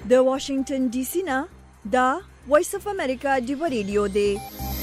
د واشنگټن ډي سي نه دا وایس اف امریکا ډیو ریډیو دی.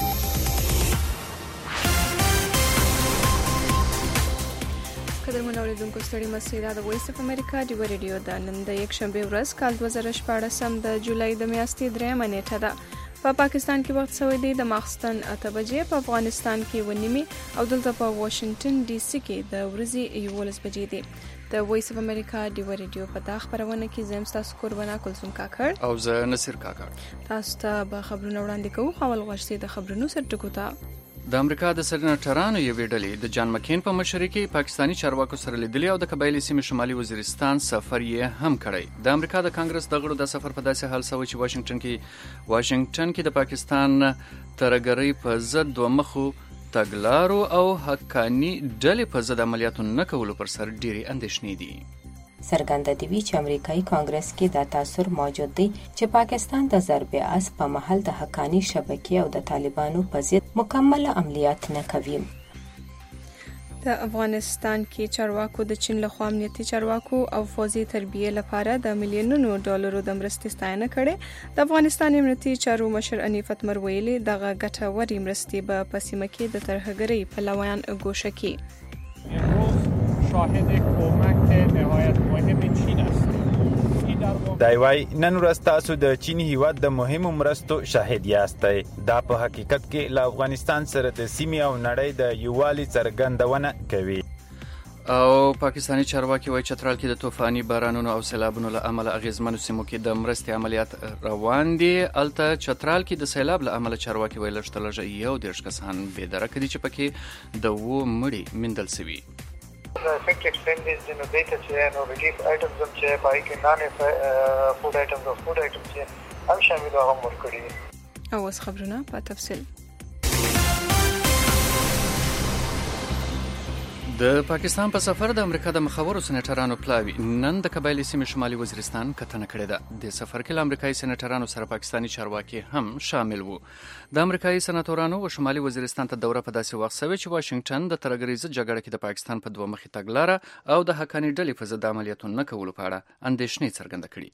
قدرمن اوریدونکو ستړي مسئ دا د وایس اف امریکا ډیو ریډیو د نن د یک شنبه ورځ کال 2014 د جولای د میاشتې 3 نیټه ده. په پاکستان کې وخت سوی دی د ماخستن 8 بجې، په افغانستان کې 9 او دلته په واشنگټن ډي سي کې د ورځې 11 بجې دی. د وایس اف امریکا ډیو ریډیو په دا خبرونه کې زم تاسو قربانا کلثوم کاکړ او زه نصیر کاکړ تاسو ته به خبرونه وړاندې کوو. خپل غوښتي د خبرونو سرټکو ته د امریکا د سېنیټرانو یوې ډلې د جان مکین په مشرۍ کې پاکستانی چارواکو سره لیدلي او د قبایلی سیمې شمالي وزیرستان سفر یې هم کړی. د امریکا د کانګرس د غړو د سفر په داسې حال سوی چې واشنگټن کې د پاکستان ترګری په ضد دوه مخو تګلارو او حقانی ډلې په ضد عملیاتو نه کولو پر سر ډېری اندېښنې دي. څرګنده دی چې امریکایي کانګرس کې دا تاثر موجود دی چې پاکستان د ضرب اس په محل د حقانی شبکې او د طالبانو په ضد مکمل عملیات نه کوي. د افغانستان کې چارواکو د چین له خوا امنیتي چارواکو او فوزي تربیه لپاره د میلیونونو ډالرو د مرستې ستاینه کړې. د افغانستان امنیتي چارو مشر انیفت مر ویلي دغه ګټورې مرستې به په سیمه کې د ترهګرۍ پلویان ګوشه کړي. شاهد کمک نهایت مهم چین است. دایوای نن ورځ تاسو د چین هیواد د مهمو مرستو شاهد یاستئ. دا په حقیقت کې له افغانستان سره د سیمې او نړۍ د یووالي څرګندونه کوي. او پاکستانی چارواکي وایي چترال کې د طوفاني بارانونو او سیلابونو له امله اغیزمنو سیمو کې د مرستې عملیات روان دي. الته چترال کې د سیلاب له امله چارواکي وایي لږ تر لږه 11 کسان بې درکه دي چې پکې د 2 مړي موندل شوي. quick explain this data chain or relief items چې پای کې non food items او food items چې هم شامل هغه ورکړي. او اوس خبرونه په تفصیل. د پاکستان په سفر د امریکا د مخورو سېنیټرانو پلاوی نن د قبایلی سیمې شمالي وزیرستان کتنه کړې ده. د سفر کې امریکایي سېنیټرانو سره پاکستانی چارواکي هم شامل وو. د امریکایي سېنیټورانو او شمالي وزیرستان ته دوره په داسې وخت سوي چې واشنگټن د ترګری ضد جګړه کې د پاکستان په دوه مخي تګلاره او د حقانی ډلې په ضد عملیاتو نه کولو په اړه اندېښنې څرګنده کړې.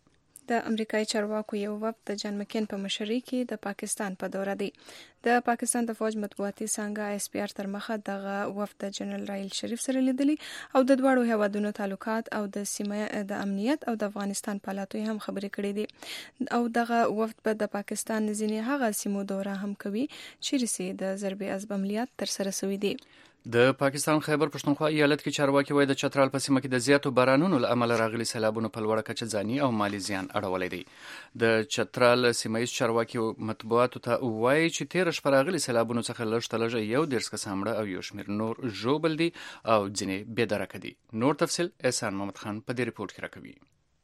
د امریکایي چارواکو یو وفد د جان مکین په مشرۍ کې د پاکستان په دوره دی. د پاکستان د فوج مطبوعاتي څانګه SPR تر مخه دغه وفد د جنرال رایل شریف سره لیدلی او د دواړو هیوادونو تعلقات او د سیمه د امنیت او د افغانستان په حالاتو هم خبرې کړې دي. او دغه وفد په د پاکستان ځینې هغه سیمو دوره هم کوي چې د ضرب اسب عملیات تر سره شوي دي. د پاکستان خیبر پښتونخوا ایالت کې چارواکي وایي د چترال په سیمه کې د زیاتو بارانونو له امله راغلي سیلابونو په لوړه کچه ځاني او مالی زیان اړولی دی. د چترال سیمه ییز چارواکي مطبوعاتو ته وایي چې تیر شپه راغلي سیلابونو څخه لږ تر لږه 11 کسان مړه او یو شمېر نور ژوبل دي او ځینې بې درکه دي. نور تفصیل احسان محمد خان په دې ریپورت کې راکوي.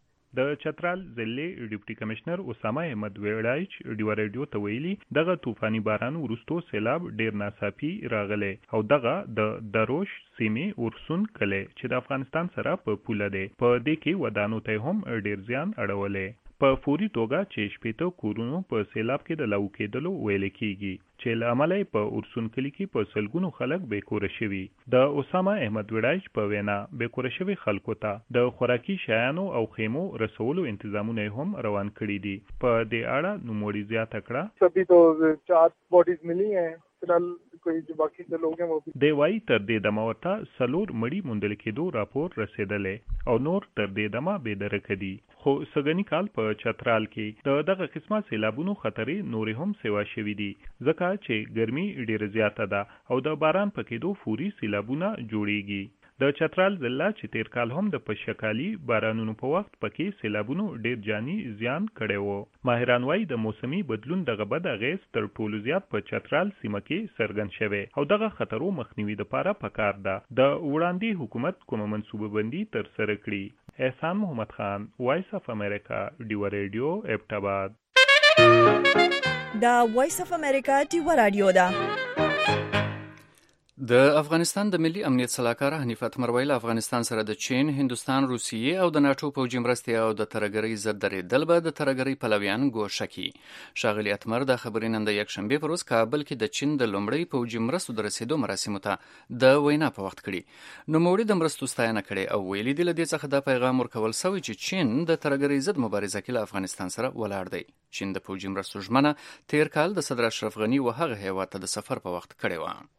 د چترال ضلع ډیپټي کمشنر اسامه احمد ویړایچ ډیو ریډیو ته ویلي دغه طوفاني باران وروسته سیلاب ډیر ناڅاپي راغلی او دغه د دروش سیمې ورسون کله چې د افغانستان سره په پوله دی. په دې کې ودانو ته هم ډیر زیان اړولې. په فوري توګه چې شپېته کورونو په سیلاب کې د لاو کېدلو ویل کېږي چې له امله په اورسون کلي کې په سلګونو خلک بېکوره شوي. د اسامه احمد ویړایچ په وینا بېکوره شوي خلکو ته د خوراکي شیانو او خیمو رسولو انتظامونه هم روان کړي دي. په دې اړه نوموړي زیاته کړه سبھی تو 4 باډیز ملی ہیں فلحال کوئی جو باقی جو لوگ ہیں وہ دی وايي تر دې دمه ورته 4 مړي موندل کېدو راپور رسیدلې او نور تر دې دمه بې درکه دي. خو سګنی کال په چترال کې دغه قسمه سیلابونو خطرې نورې هم سیوا شوي دي ځکه چې ګرمي ډېره زیاته ده او د باران په کېدو فوري سیلابونه جوړیږي. د چترال ضلع چې تیر کال هم د پشکالي بارانونو په وخت پکې سیلابونو ډیر جاني زیان کړی وو. ماهران وايي د موسمي بدلون دغه بد اغیز تر ټولو زیات په چترال سیمه کې څرګند شوی او دغه خطرو مخنیوي لپاره پکار ده د وړاندې حکومت کومه منصوبه بندي تر سره کړي. احسان محمد خان وایس اف امریکا ډیو ریډیو ابټاباد. دا وایس اف امریکا ډیو ریډیو دا د افغانستان د ملي امنیت سلاکار حنیف اتمر ویل افغانستان سره د چین، هندوستان، روسیې او د ناتو پوځي مرستې او د ترهګرۍ ضد درېدل به د ترهګرۍ پلویان ګوښه کړي. ښاغلي اتمر د خبرې نن د یکشنبې پر ورځ کابل کې د چین د لومړۍ پوځي مرستو د رسېدو مراسمو ته د وینا په وخت کړي. نوموړي د مرستو ستاینه کړې او ویلي دي له دې څخه دا پیغام ورکول سوی چې چین د ترهګرۍ ضد مبارزه کې له افغانستان سره ولاړ دی. چین د پوځي مرستو ژمنه تیر کال د صدر اشرف غني و هغه هیواد ته د سفر په وخت کړې وه.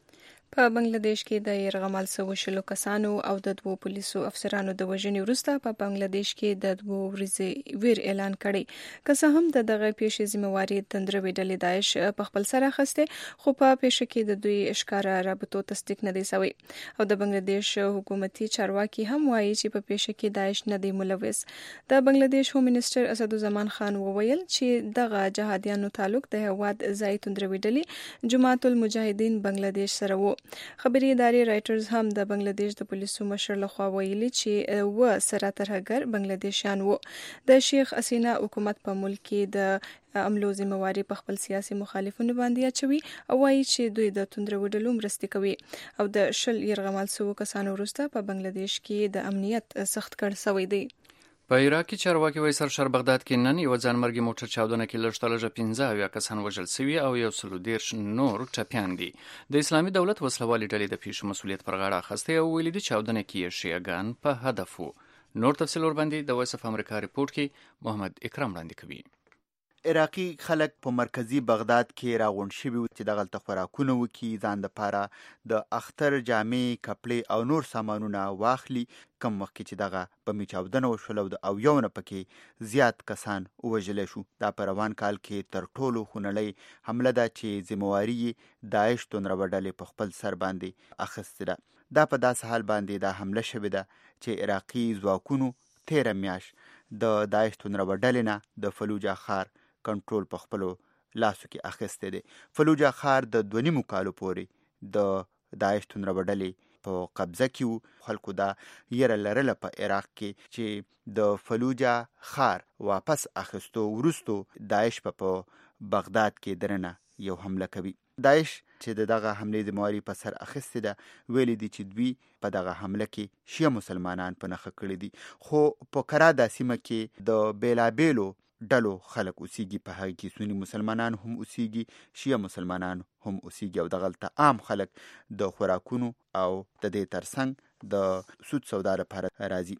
په بنگلاديش کې د يرغمل سوي شلو کسانو او د 2 پولیسو افسرانو د وژنې وروسته په بنگلاديش کې د 2 ورځې ویر اعلان کړي. که څه هم دغه پیښې ذمہواری تندروي ډلې داعش په خپل سر اخیسته، خو په پیښه کې د دوی اشکارا رابطو تصدیق نه دی شوی او د بنگلاديش حکومتي چارواکي هم وایي چې په پیښه کې داعش نه دی ملوث. د بنگلاديش هوم منسٹر اسدالزمان خان وویل چې دغه جهادیانو تعلق د هواد ځای تندروي ډلې جماعت المجاهدین بنگلاديش سره وو. خبري ادارې رائټرز هم د بنگلاديش د پولیسو مشر لخوا ویلي چې و سره ترهګر بنگلاديشیان وو. د شیخ حسینا حکومت په ملک کې د عملو ذمہواری په خپل سیاسي مخالفینو باندې اچوي او وایي چې دوی د توندرو ډلو مرستې کوي او د شل يرغمل سوو کسانو وروسته په بنگلاديش کې د امنیت سخت کړ شوی دی. په عراق کې چارواکي وایي سرشار بغداد کې نن یو ځانمرګي موټر چاودنه کې لږ تر لږه 15 کسان وژل شوي او 130 نور ټپیان دي. د اسلامي دولت وسلوالې ډلې د پیښو مسؤلیت پر غاړه اخیستی او ویلي دي چاودنه کې شیعاګان په هدف وو. نور تفصیل ورباندې د وایس اف امریکا ریپورت کې محمد اکرام وړاندې کوي. عراقي خلک په مرکزی بغداد کې راغونډ شوي چې دغلته خوراکونه وکړي، ځان دپاره د اختر جامې، کپړې او نور سامانونه واخلي. کم وخت کې چې دغه بمي چاودنه وشول او یو نه پکې زیات کسان ووژلی شو. دا په روان کال کې تر ټولو خونړۍ حمله ده چې ذمہواري داعش توندروه ډلې په خپل سر باندې اخیستې ده. دا په داسې حال باندې دا حمله شوې ده چې عراقي ځواکونو تیره میاشت د داعش توندروه ډلې نه د فلوجه ښار کنټرول په خپلو لاسو کې اخیستی دی. فلوجه ښار د 2.5 کالو پورې د داعش توندروه ډلې په قبضه کې وو. خلکو دا یره لرله په عراق کې چې د فلوجه ښار واپس اخیستو وروستو داعش په بغداد کې درنه یو حمله کوي. داعش چې دغه حملې ذمہواری په سر اخیستې ده، ویلي دي چې دوی په دغه حمله کې شیعه مسلمانان په نښه کړي دي. خو په کرا د سیمه کې د بیلابیلو ډلو خلک اوسیږي. په هغه کې سنی مسلمانان هم اوسیږي، شیعه مسلمانان هم اوسیږي او دغلته عام خلک د خوراکونو او د دې ترڅنګ د سود سودا لپاره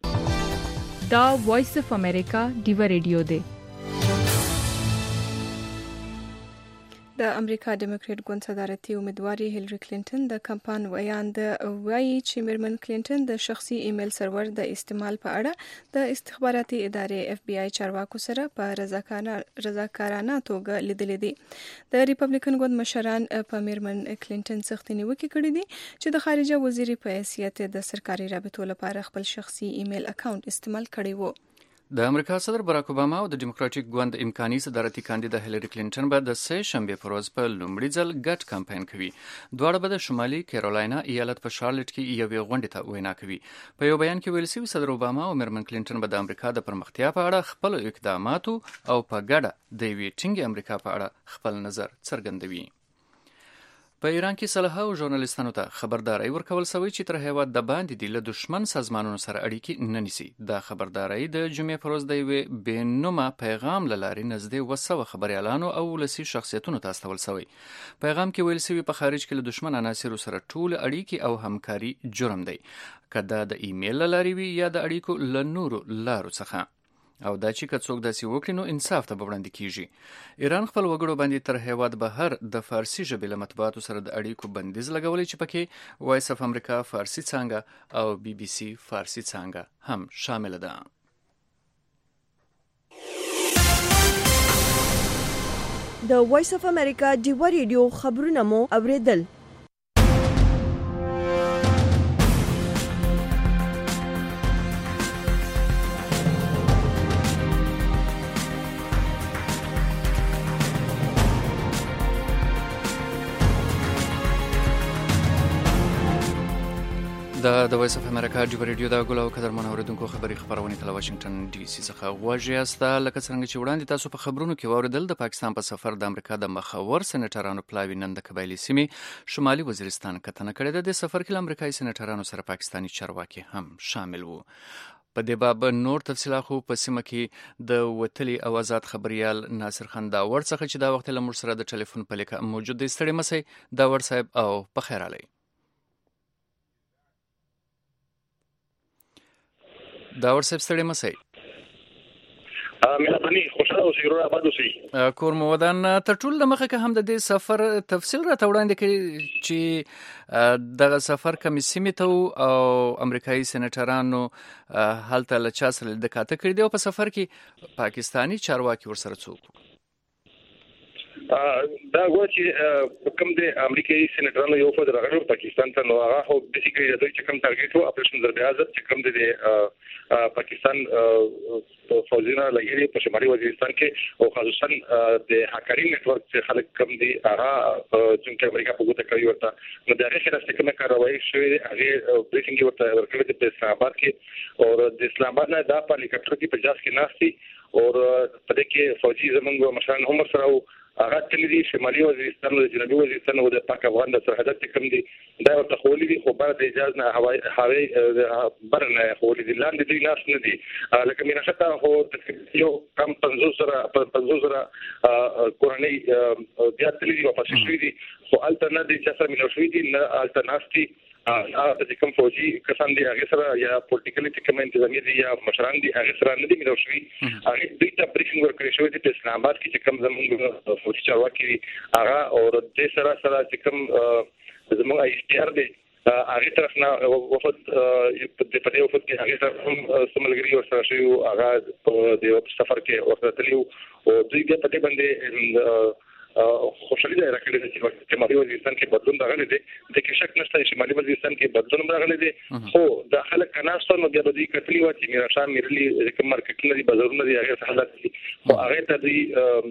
راځي. دا وایس اف امریکا ډیو ریډیو دی. د امریکا ډیموکریټ ګوند صدارتي امیدواري هیلری کلینټن د کمپاین ویاند وایي چې میرمن کلینټن د شخصي ایمیل سرور د استعمال په اړه د استخباراتي ادارې اف بی آی چارواکو سره په رضاکارانه توګه لیدلې دي. د ریپبلیکن ګوند مشران په میرمن کلینټن سختي نیوکې کړې دي چې د خارجه وزیر په حیثیت د سرکاري رابطو لپاره خپل شخصي ایمیل اکاونټ استعمال کړی وو. د امریکا صدر براک اوباما او د ډیموکراټیک ګوند امکاني صدارتي کاندیده هیلری کلینټن به د سه شنبه پر ورځ په لومړي ځل ګډ کمپاین کوي. دواړه به د شمالي کیرولاینا ایالت په شارلټ کې یوې غونډې ته وینا کوي. په یو بیان کې ویل شوی صدر اوباما او میرمن کلینټن به د امریکا د پرمختیا په اړه خپل اقداماتو او په ګډه د یوې ټینګې امریکا په اړه خپل نظر څرګندوي. په ایران کې صلاح او ژورنالیستانو ته خبرداري ورکول شوی چې تر هیواد د باندې د له دشمن سازمانونو سره اړیکې نه نیسي. دا خبرداري د جمعې پر ورځ د یوې بېنومه پیغام له لارې نږدې 200 خبریالانو او ولسي شخصیتونو ته استول شوی. پیغام کې ویل شوی په خارج کې له دشمن عناصرو سره ټول اړیکې او همکاري جرم دی، که دا د ایمیل له لارې وي یا د اړیکو له نورو لارو څخه. او دا چې که څوک داسې وکړي نو انصاف ته به وړاندې کیږي. ایران خپل وګړو باندې تر هیواد بهر د فارسي ژبې له مطبوعاتو سره د اړیکو بندیز لګولی چې پکې وایس اف امریکا فارسي څانګه او بی بی سی فارسي څانګه هم شامل ده. د وایس اف امریکا ډیو ریډیو خبرونه مو اوریدل. د وایس اف امریکا ډیو ریډیو دا ګلو قدرمن اوریدونکو خبري خبرونه تل واشنگټن ډي سي څخه غواړي است لکه څنګه چې وړاندې تاسو په خبرونو کې واوریدل د پاکستان په سفر د امریکا د مخور سېنیټرانو پلاوی نن د قبایلی سیمې شمالي وزیرستان کتنه کړې ده. د سفر کې امریکایي سېنیټرانو سره پاکستاني چارواکي هم شامل وو. په دې باب نور تفصیلات خو په سیمه کې د وتلي او آزاد خبريال ناصر خان داور څخه چې دا وخت له موږ سره د ټلیفون په لیکه موجود دی. ستړي مسئ داور صاحب او په خیر علي. داور صاحب ستړي مسئ. مهرباني خوشاله اوسئ ورور آباد اوسئ. کور مو ودان تر ټول د مخه که هم د دې سفر تفصیل راته وړاندې کړي چې دغه سفر کومې سیمې ته او امریکایي سېنیټرانو هلته له چا سره د کاته کړي دي او په سفر کې پاکستاني چارواکي ورسره څوک دا غواړي چې کوم د امریکایي سېنیټرانو یو فد راغلو پاکستان ته نو هغه خو بیسیکلی د دوی چې کوم ټارګټ وو اپریشن ضرب عزت چې کوم د پاکستان فوجونه لګیږي په شمالي وزیرستان کې او خصوصا د هاکرین نتورک چې خلک کوم دي هغه چې امریکا په ګوته کوي ورته نو دا غیر چې کومه کاروایی شوې هغه بریفینګ ورته ورکړل د اسلام آباد کې او د اسلام آباد نه د هلیکاپټر کې په جاس کې ناشتي او په دې کې فوجي زمونږ مشران هم سره هغه تل دي شمالي وزیرستان او جنوبي وزیرستان او د پاک افغان د سرحدات کوم دي دا ورته خولي دي خو بعد د اجازه نه هوایي برنه خولي دي لاندې دي ناس نه دي لکه مینه شته خو یو کم 50 سره کورنۍ بیا تل دي واپس شوي دي خو الټرناتیو چې سره مینه شوي دي نه الټرناتیو د کوم فوجي کسان دي هغه سره یا پولیټیکلی چې کوم انتظامی دي یا مشران دي هغه سره نه دي مینه شوي هغه دوی ته بریفینګ ورکړی شوی دی په اسلام آباد کې چې کوم زموږ فوجي چارواکي هغه او د سره چې کوم زموږ ایسپیار دي هغه طرف نه وفد په دې وفد کې هغه طرف هم سملګری ورسره شوی هغه د سفر کې ورته تللی او دوی په دې باندې خوشالي ده راکړي چې شمالي وزیرستان کې بدلون راغلی دی د کې شک نشته چې شمالي وزیرستان کې بدلون راغلی دی خو د خلک کناستو نو بیا د کتلی و چې میرا میرلی کوم مارکیټونه دي بازارونه دي هغه حالت دي خو هغه ته دي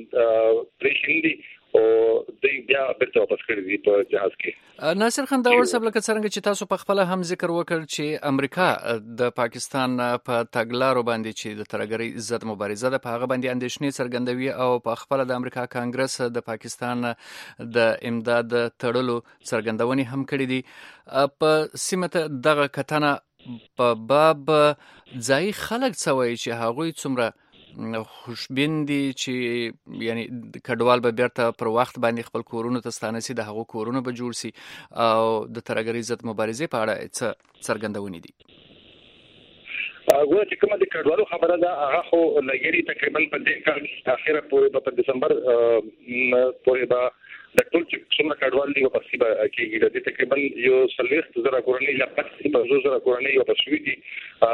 پریشن دي او دوی بیا بیرته واپس کړی دي په جهاز کې. ناصر خان داور صاحب لکه څنګه چې تاسو په خپل هم ذکر وکړ چې امریکا د پاکستان په تګلارو باندې چې د ترګری ضد مبارزه ده په هغه باندې اندېښنې څرګندوي او په خپل د امریکا کانګرس د پاکستان د امداد تړلو څرګندونې هم کړې دي په سیمه ته دغه کتنه په باب ځای خلک څوي چې هغوی څومره خوشبین دي چې یعنی کډوال به بیرته پر وخت باندې خپل کورونو ته ستانه سي د هغو کورونو به جوړ سي او د ترګری ضد مبارزې په اړه څه څرګندونې دي. هغه چې کومه د کډوالو خبره ده هغه خو لګری تقریبا په دې کال اخره پورې په دسمبر پورې به د ټول چې څومره کډوال دي په سیمه کې د تقریبا یو 30,000 کورنۍ لا 50,000 کورنۍ په شوې دي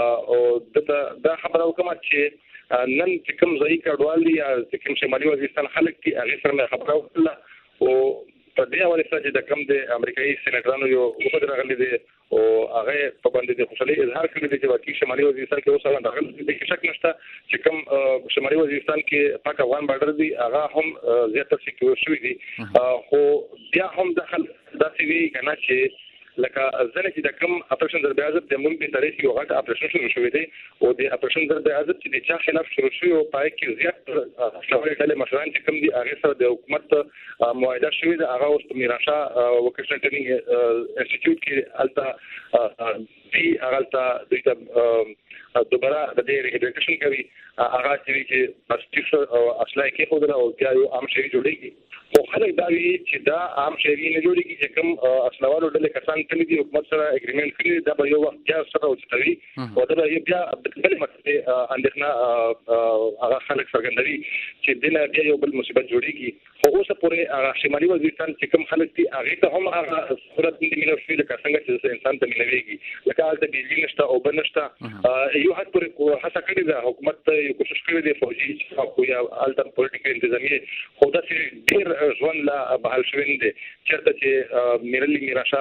او دا خبره وکړه چې نن چې کوم ځای کډوال دي یا چې کوم شمالي وزیرستان خلک دي هغه سره خبره وکړه او په دې حواله سره چې د کوم د امریکایي سېنیټرانو یو وفد راغلی دی او هغه په باندې د خوشالۍ اظهار کړی دی چې واقعي شمالي وزیرستان کې اوس هغه راغلی دی شک نشته چې کوم شمالي وزیرستان کې پاک افغان بارډر دی هغه هم زیاته سکیور شوی دی خو بیا هم داخل داسې وی کنه چې لکه ځنه چې د کوم اپریشن ضرب عزت د ملک په تاریخ یو غټ اپریشن شروع شوی دی او د اپریشن ضرب عزت چې د چا خلاف شروع شوی او پای کې زیات شوی ډلې مشران چې کوم دي هغه سره د حکومت معاهده شوی دی هغه اوس میراشا وکیشنل ټریننګ انسټیټیوټ کې التا دی هغه ته دوباره د دې ریهابلیټیشن کوي هغه چې بس او اصلاح کې خو دا او بیا یو عام شری جوړیږي خو خلک دا وی چې دا عام شری نه جوړیږي چې کوم اصلاحوالو ډلې کسان کړي دي حکومت سره اګریمنت کړي دا به یو وخت بیا سره وچتوي او دا بیا د بل مقصد اندېښنه هغه خلک څرګندوي چې دنه بیا یو بل مصیبت جوړیږي خو اوسه پورې شمالي وزیرستان چې کوم خلک دي هغه ته هم هغه صورت د مینه شوی لکه څنګه چې انسان ته مینويږي لکه حالت بجلی نشته او بل نشته یو حد پورې هڅه کړې ده حکومت یو کوشش کړی دی فوجي او یا الټر پولیټیکل انتظامی خو دا چې ډیر ژوند لا بحال شوی دی چېرته چې میرلی میراشا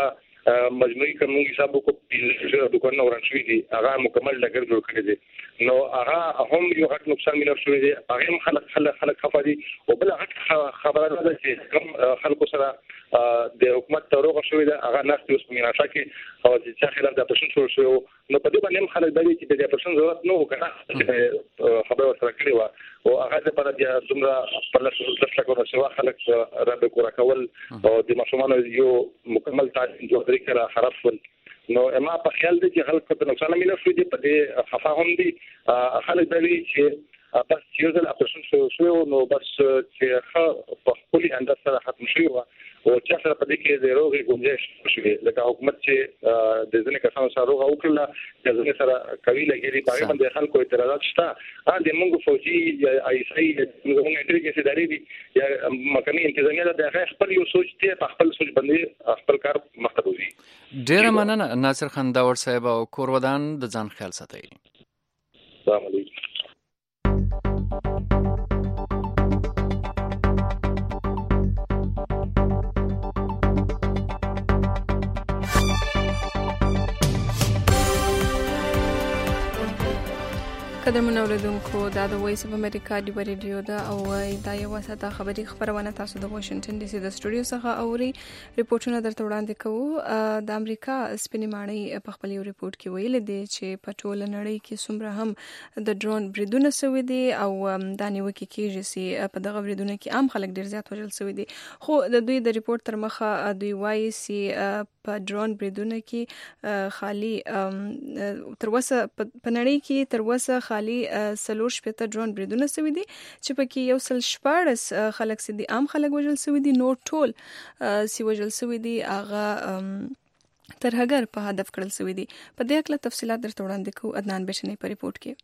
مجموعي کوم حساب کو پیل دکان اوران شوی دي هغه مکمل لګر جوړ کړی دي نو هغه هم یو غټ نقصان ملو شوی دي هغه خلک خفادي او بل غټ خبره ده چې کوم خلکو سره د حکومت توروغه شوی ده هغه ناس اوس په مناقشه کې او چې خلاف د اپریشن شروع شو نو په دې باندې هم خلک د دې د اپریشن ضرورت نه وکړه خبره سره کړی و او هغه د پر د زمره پر لاسه کوو سوا خلک را به کور کول او د ماشومان یو مکمل تعلیم جوړ کړه خراب ول نو ما په خیال دي چې خلک په نقصان مینه شوی دي په دې خفا هم دي خلک د دې چې بس یو ځل اپریشن شو نو بس چې په خپل انداز سره ختم شوی و او چې سره په دې کې د روغي گنجائش شوی لکه حکومت چې د ځینې کسانو سره روغه وکړه د ځینې سره کوي لګري په باندې خلکو اعتراضات شته د موږ فوجي یا ایسای موږ انټریګ سي داري دي یا مکاني انتظامیه د خپل یو سوچ ته په خپل سوچ باندې خپل کار مخته وي. ډیر مننه ناصر خنداور صاحب او کور ودان د ځان خیال ساتي. السلام علیکم. قدرمن اوریدونکو دا د وایس اف امریکا دی ریډیو دا او دا یو وساته خبري خبرونه تاسو د واشنگټن ډي سي د سټوډیو څخه اوري ریپورتونه درته وړاندې کوو. د امریکا سپینې ماڼۍ په خپل یو ریپورت کې ویل دي چې په ټول نړۍ کې څومره هم د ډرون بریدونه شوي دي او دا نیوکه کیږي چې په دغه بریدونه کې عام خلک ډیر زیات وژل شوي دي خو د دوی د ریپورت تر مخه دوی وایي چې په ډرون بریدونه کې خالی تر وسه په نړۍ کې تر وسه خالی سلور شپته ډرون بریدونه شوي دي چې پکې یو سل شپاړس خلک سي دي عام خلک وژل شوي دي نو ټول سی وژل شوي دي هغه ترهګر په هدف کړل شوي دي. په دې اړه تفصيلات درته وړاندې کوو. عدنان بشنی په ریپورت کې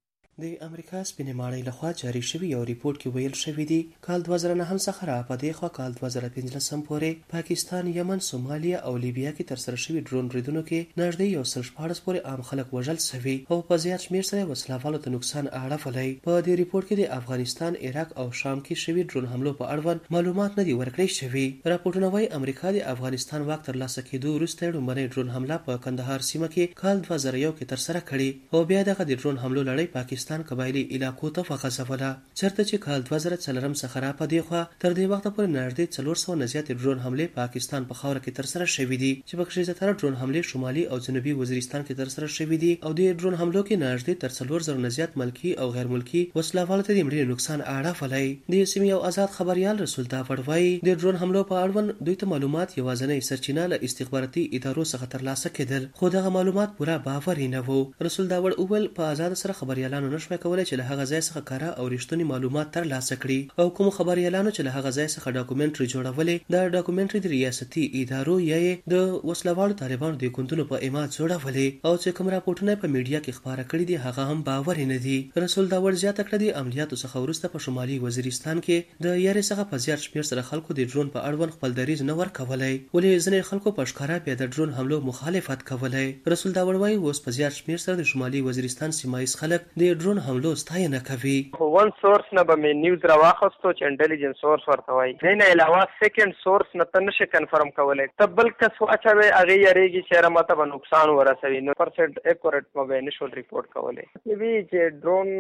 د امریکا سپینې ماڼۍ لخوا جاری شوی یو ریپورت کې ویل شوی دی کال 2009 څخه را پدې خوا کال 2015 پورې پاکستان، یمن، سومالیا او لیبیا کې تر سره شوی ډرون بریدونو کې نږدې یو سل شپاړس پورې عام خلک وژل شوي او په زیات شمېر سره وسلوالو ته نقصان اړولی. په دې ریپورت کې د افغانستان، عراق او شام کې شوی ډرون حملو په اړوند معلومات نه دي ورکړل شوي. راپورټونه وايي امریکا د افغانستان واک تر لاسه کېدو وروسته لومړنۍ ډرون حمله په کندهار سیمه کې کال 2001 کې تر سره کړې او بیا دغه د ډرون حملو لړۍ پاکستان قبایلی علاقو ته وغځوله چېرته چې کال 2004 څخه را پدې خوا تر دې وخته پورې نږدې 400 نه زیاتې ډرون حملې پاکستان په خاوره کې تر سره شوې دي چې پکې زیاتره ډرون حملې شمالي او جنوبي وزیرستان کې تر سره شوې دي او د ډرون حملو کې نږدې تر 400 نه زیات ملکی او غیر ملکی وسلوالو ته د مړي نقصان اړولی. د سیمې یو آزاد خبريال رسول داوړ وایي د ډرون حملو په اړوند دوی ته معلومات یوازینۍ سرچینه له استخباراتي ادارو څخه ترلاسه کېدل خو دغه معلومات پوره باوري نه وو. رسول داوړ اول په آزاد سره خبريالانو نشوي کولای چې له هغه ځای څخه کار او رښتونی معلومات ترلاسه کړي او کوم خبريالانو چې له هغه ځای څخه ډاکومنټري جوړولې دا ډاکومنټري د ریاستي ادارو یا د وسلوالو طالبانو د کوندونو په اماد جوړولې او چې کوم راپورټونه په میډیا کې خبره کړي دي هغه هم باور نه دي. رسول داوړ زیاته کړه د عملیاتو څخه وروسته په شمالي وزیرستان کې د یاري څخه په زیات شمېر سره خلکو د ډرون په اړوند خپل دریځ نه ورکولای ولې ځینې خلکو په ښکارا بیا د ډرون حملو مخالفت کولای. رسول داوړ وایي اوس په زیات شمېر سره د شمالي وزیرستان سیمایي خلک د ډرون حملو ستاینه کوي. ون سورس نه به مې نیوز راواخستو چې انټيليجنس سورس ورته وایي دینه علاوه سیکنډ سورس نه ته نشي کنفرم کولای ته بل کس واچوي هغه یریږي چې رمته به نقصان ورسوي نو پرسنت اکورټ مو نشول ریپورت کولای وی چې ډرون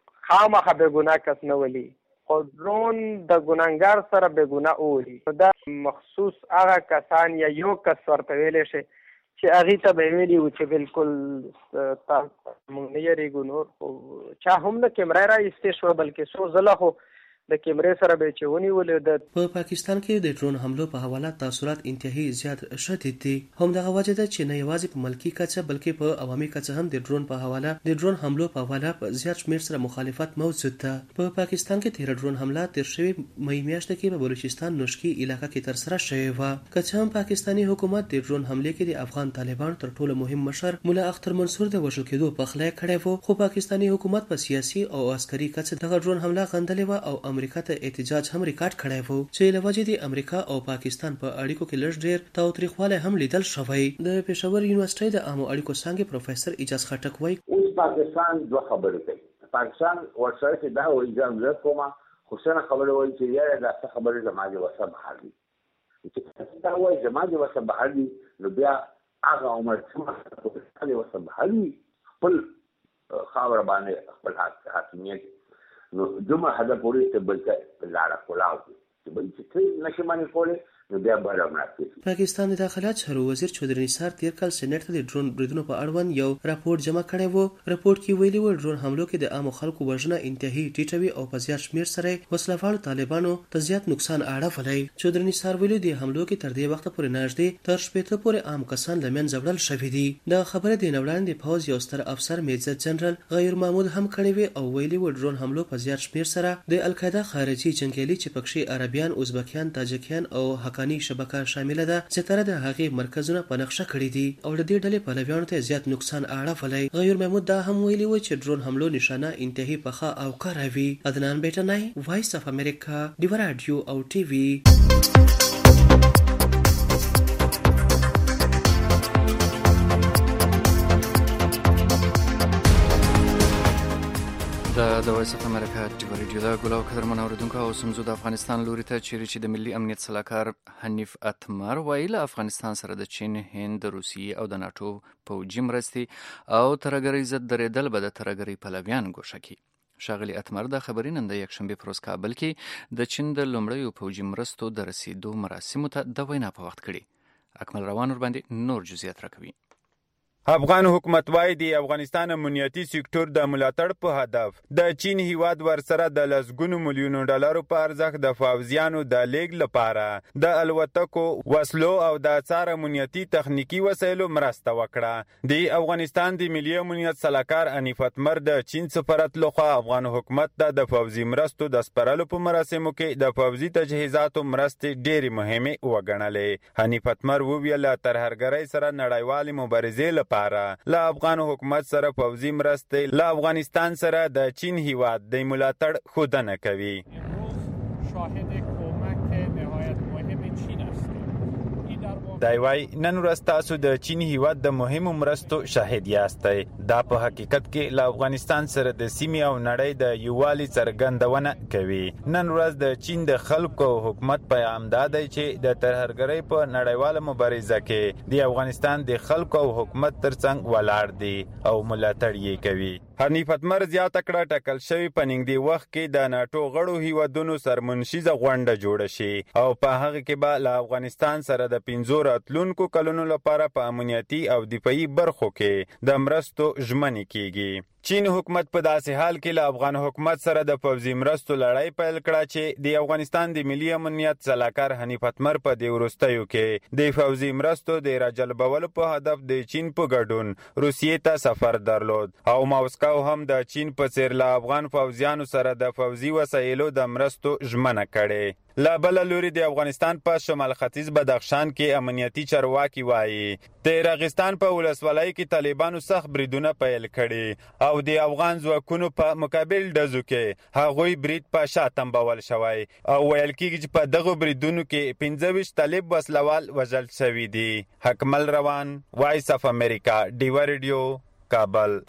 خامخا به ګناه کس نه ولي او ډرون د ګناګار سره به ګناه اوري دا مخصوص هغه کسان یا یو کس ورته ویلې شي چې هغه ته به ویلي و چې بالکل موږ نه یریږو نور چا هم نه کیمرا را ایستې شو بلکې سو زله خو د کیمرې سره به چونی ولې په پاکستان کې د ډرون حملو په حواله تاثرات انتهایی زیات شدید دي. هم دغه وجه ده چې نه یوازې په ملکی کچه بلکې په عوامي کچه هم د ډرون په حواله د ډرون حملو په حواله په زیات شمېر سره مخالفت موجود ده. په پاکستان کې 13 ډرون حمله تیر شوی مې میاشت کې په بلوچستان نوشکی علاقې کې تر سره شوی و. کچه هم پاکستانی حکومت د ډرون حمله کې د افغان طالبانو تر ټولو مهم مشر مولا اختر منصور د وژل کېدو په خلای کړی وو خو پاکستانی حکومت په سیاسي او عسکري کچه دغه ډرون حمله غندلې و او امریکا ته احتجاج هم ریکارډ کړی وو چې له وجې د امریکا او پاکستان په اړیکو کې لږ ډېر تاوتریخوالی هم لیدل شوی. د پېښور یونیورسيټۍ د عامو اړیکو څانګې پروفیسر اجاز خټک وایي اوس پاکستان دوه خبرې کوي. پاکستان ورسره چې دا وایي ځم زه کومه خو څنګه خبره وایي چې یا دا څه خبرې زما د وسه بهر دي چې دا وایي زما د وسه بهر دي نو بیا هغه عمر څومره د وسه بهر دي خپل خاوره باندې خپل حاکمیت نو دومره حده پورې ته بل ته لاره کولاو چې بل چې نشي مانی کولی نو بیا به راځي. پاکستان د داخلات شهر وزیر چودري نثار تیر کال سېنات ته د ډرون بریدونو په اړوند یو راپور جمع کړی وو. راپور کې ویلي و ډرون حملو کې د عامو خلکو وژنه انتهایی ټیټوي او په زیات شمیر سره وسلهوالو طالبانو ته زیات نقصان اړولی. چودري نثار ویلي د حملو کې تر دې وخت پورې نږدې تر 80 پورې عام کسان له منځه وړل شوي دي. د خبره د وړاندې پوز یو ستر افسر میجر جنرال غیر محمود هم کړی وی او ویلي و ډرون حملو په زیات شمیر سره د القاعده خارجي جنگیالي چې پکې عربیان، ازبکیان، تاجکیان او حقانی شبکه شامل ده چې تر د هغې مرکزونه په نقشه کړي دي او د دې ډلې پلویانو ته زیات نقصان اړولی. غیر محمود دا هم ویلي و چې ډرون حملو نشانه انتهایی پخه او کاره وي. عدنان بیٹنای، وایس اف امریکا، ډیوا رادیو او ټي وي. د وایس اف امریکا ډیوا رادیو دا ګلاو قدرمن اوریدونکو او سمزو د افغانستان لوري ته چیرې چې د ملي امنیت صلاحکار حنیف اتمر ویل افغانستان سره د چین، هند، روسیې او د ناتو پوځي مرستې او ترهګرۍ ضد درېدل به د ترهګرۍ پلویان ګوښه کړي. ښاغلي اتمر دا خبرې نن د یکشنبې په ورځ کابل کې د چین د لومړیو پوځي مرستو د رسیدو مراسمو ته د وینا په وخت کړي. اکمل روان ورباندې نور جزئیات راکوي. افغان حکومت وايي د افغانستان امنیتي سکتور د ملاتړ په هدف د چین هیواد ورسره د لسګونو میلیونو ډالرو په ارزښت د فوجیانو د لیږد لپاره د الوتکو، وسلو او د څار امنیتي تخنیکی وسایلو مرسته وکړه. د افغانستان د ملي امنیت صلاحکار حنیف اتمر د چین سفارت لخوا افغان حکومت ته د فوجي مرستو د سپارلو په مراسمو کې د فوجي تجهیزاتو مرستې ډېرې مهمې وګڼلې. حنیف اتمر وویل ترهګرۍ سره نړیوالې مبارزې لپاره له افغان حکومت سره فوجي مرستې له افغانستان سره د چین هیواد د ملاتړ ښودنه کوي. دی وای نن ورځ تاسو د چین هیواد د مهمو مرستو شاهد یاستئ. دا په حقیقت کې له افغانستان سره د سیمې او نړۍ د یووالي څرګندونه کوي. نن ورځ د چین د خلکو او حکومت پیغام دا دی چې د ترهګرۍ په نړیواله مبارزه کې د افغانستان د خلکو او حکومت ترڅنګ ولاړ دي او ملاتړ یې کوي. حنیف اتمر زیاته کړه ټاکل شوی په نږدې وخت کې د ناتو غړو هیوادونو سرمنشیزه غونډه جوړه شي او په هغه کې به له افغانستان سره د 15 راتلونکو کلونو لپاره په امنیتي او دفاعي برخو کې د مرستو ژمنې کیږي. چین حکومت په داسې حال کې له افغان حکومت سره د فوجي مرستو لړۍ پیل کړه چې د افغانستان د ملي امنیت صلاحکار حنیف اتمر په دې وروستیو کې د فوجي مرستو د راجلبولو په هدف د چین په ګډون روسیې ته سفر درلود او ماسکو هم د چین په څیر له افغان فوجیانو سره د فوجي وسایلو د مرستو ژمنه کړې. لا بل لوري د افغانستان په شمال ختیځ بدخشان کې امنیتي چارواکي وایي د راغستان په ولسوالۍ کې طالبانو سخت بریدونه پیل کړي او د افغان ځواکونو په مقابل ډزو کې هغوی برید په شا تنبول شوی او ویل کېږي چې په دغه بریدونو کې 25 طالب وسلوال وژل شوي دي. اکمل روان، وایس اف امریکا، ډیوا رادیو، کابل.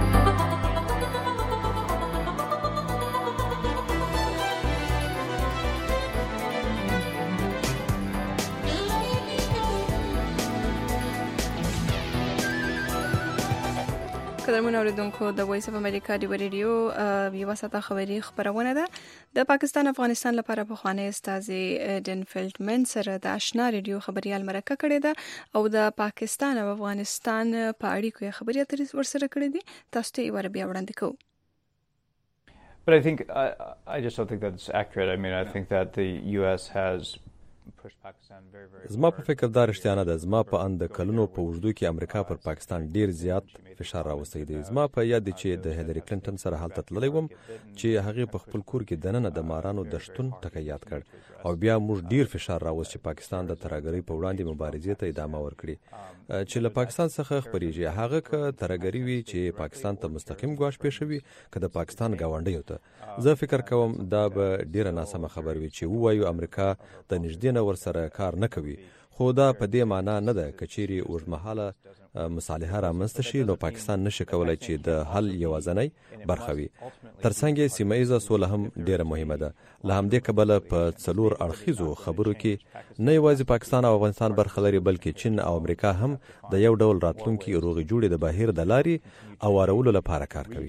قدرمن اوریدونکو د وایس اف امریکا ډیوا رادیو یو ساته خبري خبرونه ده. د پاکستان افغانستان لپاره پخوانی استاذ ډن فیلټمن سره د آشنا رادیو خبريال مرکه کړې ده او د پاکستان او افغانستان په اړیکو خبري اترې ورسره کړې دي. تاسو ته یې ور بیا وړاندې کوم. But I think I just don't think that's accurate. I mean, I think that the US has زما په فکر دا رښتیا نه ده. زما په اند کلونو په وجودو کې امریکا پر پاکستان ډیر زیات فشار راوستی دی. زما په یاد چې د هیلری کلینټن سره حالت تللی وم چې هغه په خپل کور کې دننه د مارانو د شتون ټکی یاد کړ او بیا موږ ډیر فشار راوست چې پاکستان د ترهګرۍ په وړاندې مبارزې ته ادامه ورکړي چې له پاکستان څخه خبرېږي هغه ک ترهګری وي چې پاکستان ته مستقیم ګواښ پیښوي که د پاکستان گاونډیو ته. زه فکر کوم دا به ډیره ناسمه خبر وي چې وایو امریکا د نږدې ټولنه ورسره کار نه کوي، خو دا په دې معنا نه ده که چیرې اوږدمهاله مصالحه رامنځته شي نو پاکستان نشي کولای چې د حل یوازینۍ برخه وي. ترڅنګ یې سیمه ایزه سوله هم ډیره مهمه ده. له همدې کبله په 4 اړخیزو خبرو کې نه یوازې پاکستان او افغانستان برخه لري بلکې چین او امریکا هم د یو ډول راتلونکي روغې جوړې د بهیر د لارې اوارولو لپاره کار کوي.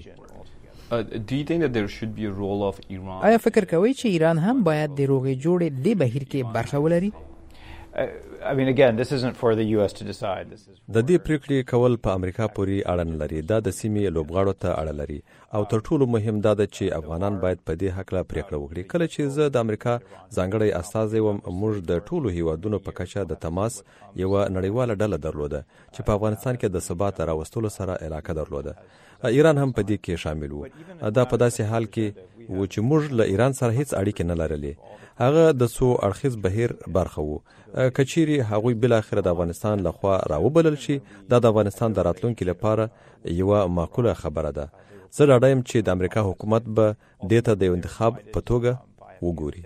آیا فکر کوئ چې ایران هم باید د روغې جوړې دې بهیر کې برخه ولري؟ I mean, again, this isn't for the US to decide. د دې پریکړې کول په امریکا پورې اړه نه لري. دا د سیمې لوبغاړو ته اړه لري او تر ټولو مهم دا ده چې افغانان باید په دې حق لا پریکړه وکړي. کله چې زه د امریکا ځانګړی استازی وم، موږ د ټولو هیوادونو په کچه د تماس یو نړیواله ډله درلوده چې په افغانستان کې د ثبات راوستلو سره علاقه درلوده. ایران هم په دې کې شامل و. دا په داسې حال کې و چې موږ له ایران سره هیڅ اړیکې نه لرلې. هغه د څو اړخیز بهیر برخه وو. کچيري هغوی بل اخر د افغانستان لخوا راوبلل شي، دا د افغانستان د راتلونکي لپاره یو معقوله خبره ده. زه ډاډه یم چې د امریکا حکومت به دې ته د انتخاب په توګه وګوري.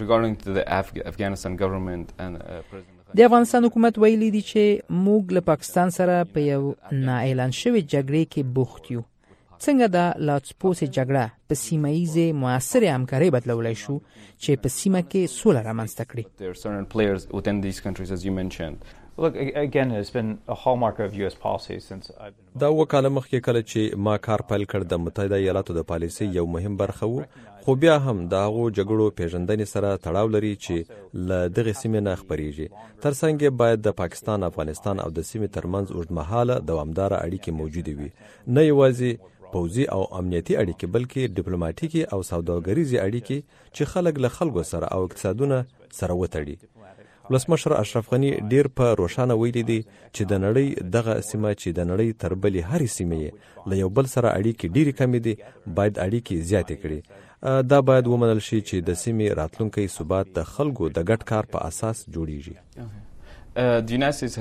د افغانستان حکومت ویلي دی چې موږ له پاکستان سره په یو نااعلان شوی جګړې کې بوخت یو. څنګه دا لاتسپوسې جګړه په سیمه ییزې موثرې همکارۍ بدلولی شو چې په سیمه کې سوله رامنځته کړي؟ Look, again, it's been a hallmark of US policy since I've been... دا وکاله مخکې کله چې ما کار پیل کړ د متحده ایالاتو د پالیسۍ یو مهم برخه وو، خو بیا هم د هغو جګړو پیژندنې سره تړاو لري چې له دغه سیمې نه خپریږي. ترڅنګ باید د پاکستان، افغانستان او د سیمې ترمنځ اوږدمهاله دوامداره اړیکې موجودې وي، نه یوازې پوځي او امنیتي اړیکې بلکې ډیپلوماټیکي او سوداګریزي اړیکې چې خلک له خلکو سره او اقتصادونه سره وتړي. ولسمشر اشرف غنی ډیر په روښانه ویلي دی چې د نړۍ دغه سیمه چې د نړۍ تر بلې هرې سیمې له یو بل سره اړیکې ډیرې کمې دي، باید اړیکې زیاتې کړي. دا باید ومنل شي چې د سیمې راتلونکي ثبات د خلکو د ګډ کار په اساس جوړیږي. The United States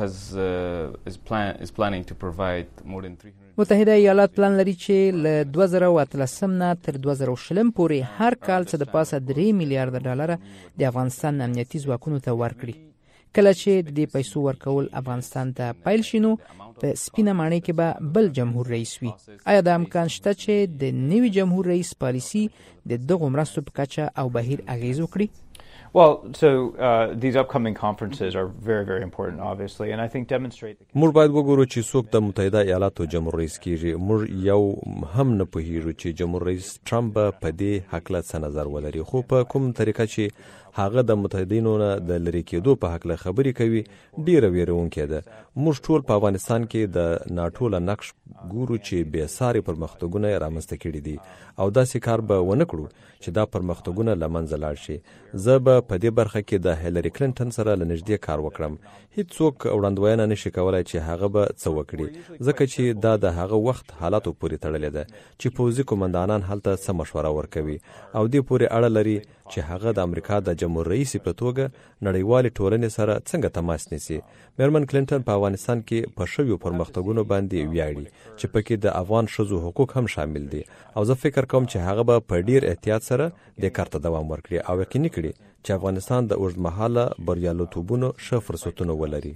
is planning to provide more than 300. متحده ایالات پلان لري چې له 2013 نه تر 2020 پورې هر کال څه د پاسه 3 میلیارډ ډالر د افغانستان امنیتي ځواکونو ته ورکړي. کله چې د دې پیسو ورکول افغانستان ته پیل شینو په سپینه ماڼۍ کې به بل جمهور رئیس وي. آیا د امکان شته چې د نوي جمهور رئیس پالیسی د دغو مرستو په کچه او بهیر اغیز وکړي؟ Well, so these upcoming conferences are very, very important, obviously, and I think demonstrate... موږ باید وګورو چې څوک د متحده ایالاتو جمهور رئیس کیږي. موږ یو هم نه پوهیږو چې جمهور رئیس ټرمپ په دې حق له څه نظر ولري، خو په کوم طریقه چې هغه د متحدینو نه د لری کېدو په حق له خبرې کوي ډیره ویرونکې ده. موږ ټول په افغانستان کې د ناټو له نقش ګورو چې بې ساري پرمختګونه رامنځته کړي دي او داسې کار به ونه کړو چې دا پرمختګونه له منځه لاړ شي. زه به په دې برخه کې د هیلری کلینټن سره له نږدې کار وکړم. هیڅوک وړاندوینه نشي کولای چې هغه به څه وکړي، ځکه چې دا د هغه وخت حالاتو پورې تړلې ده چې پوځي قومندانان هلته څه مشوره ورکوي او دې پورې اړه لري چې هغه د امریکا د جمهور رئیس په توګه نړیوالې ټولنې سره څنګه تماس نیسي. میرمن کلینټن په افغانستان کې په شویو پرمختګونو باندې ویاړي چې پکې د افغان ښځو حقوق هم شامل دي او زه فکر کوم چې هغه به په ډیر احتیاط سره د کار ته دوام ورکړي او یقیني کړي چې افغانستان د اوږدمهاله بریالیتوبونو ښه فرصتونه ولري.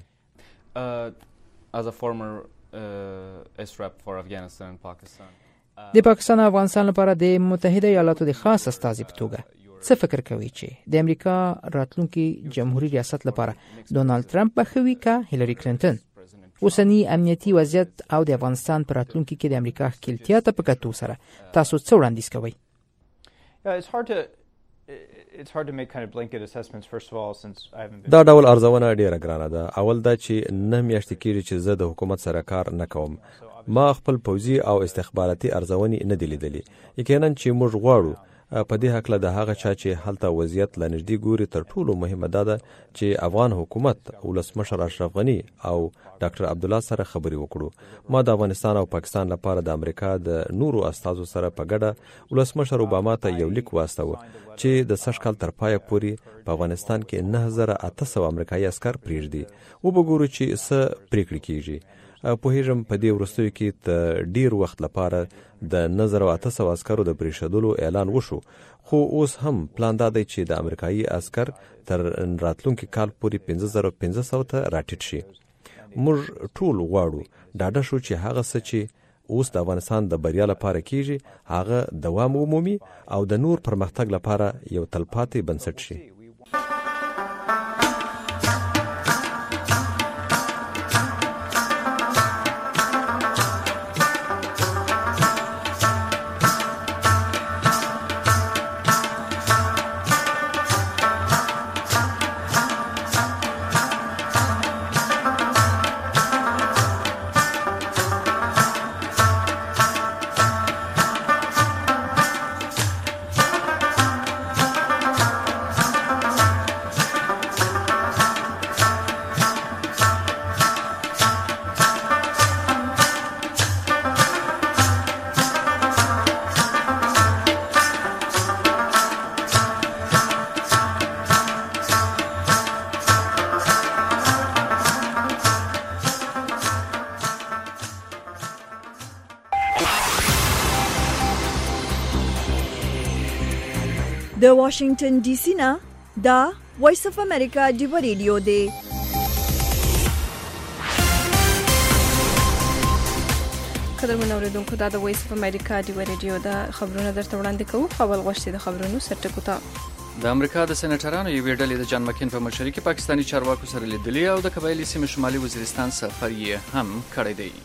As a former SREP for Afghanistan and Pakistan, د پاکستان او افغانستان لپاره د متحده ایالاتو د خاص استازي په توګه څه فکر کوي چې د امریکا راتلونکي جمهوریت ریاست لپاره ډونالد ترامپ بخوي کا هیلری کلینټن؟ اوسنی امنیتي وضعیت او د افغانستان پر راتلونکي کې د امریکا ښکیلتیا ته په کتو سره تاسو څه وړاندیز کوئ؟ It's hard to make kind of blanket assessments, first of all, since I haven't been... دا ډول ارزونه ډیره ګرانه ده. اول دا چې نه میاشتې کېږي چې زه د حکومت سره کار نه کوم. ما خپل پوځي او استخباراتي ارزونې نه دي لیدلې. یقینا چې موږ غواړو په دې حق له د هغه چا چې هلته وضعیت له نږدې ګوري تر ټولو مهمه ده چې افغان حکومت ولسمشر اشرف غنی او ډاکټر عبدالله سره خبرې وکړو. ما د افغانستان او پاکستان لپاره د امریکا د نورو استازو سره په ګډه ولسمشر اوباما ته یو لیک واستاوه چې د سږ کال تر پایه پورې په افغانستان کې 9800 امریکایي عسکر پرېږدي. وګورو چې څه پریکړې کیږي. پوهیږم په دې وروستیو کې ته ډیر وخت لپاره د 1900 عسکرو د پریښودلو اعلان وشو، خو اوس هم پلان دا دی چې د امریکایي عسکر تر راتلونکي کال پورې 5500 ته راټیټ شي. موږ ټول غواړو ډاډه شو چې هغه څه چې اوس د افغانستان د بریا لپاره کیږي هغه دوام ومومي او د نور پرمختګ لپاره یو تلپاتې بنسټ شي. د واشنگټن ډي سي نه دا وایس اف امریکا ډیو ریډیو دی. قدرمن اوریدونکو دا د وایس اف امریکا ډیو ریډیو دا خبرونه درته وړاندې کوو. خپل غوښتي د خبرونو سرټکو ته د امریکا د سېنیټرانو یوې ډلې د جان مکین په مشرۍ کې پاکستاني چارواکو سره لیدلي او د قبایلي سیمې شمالي وزیرستان سفر یې هم کړی دی.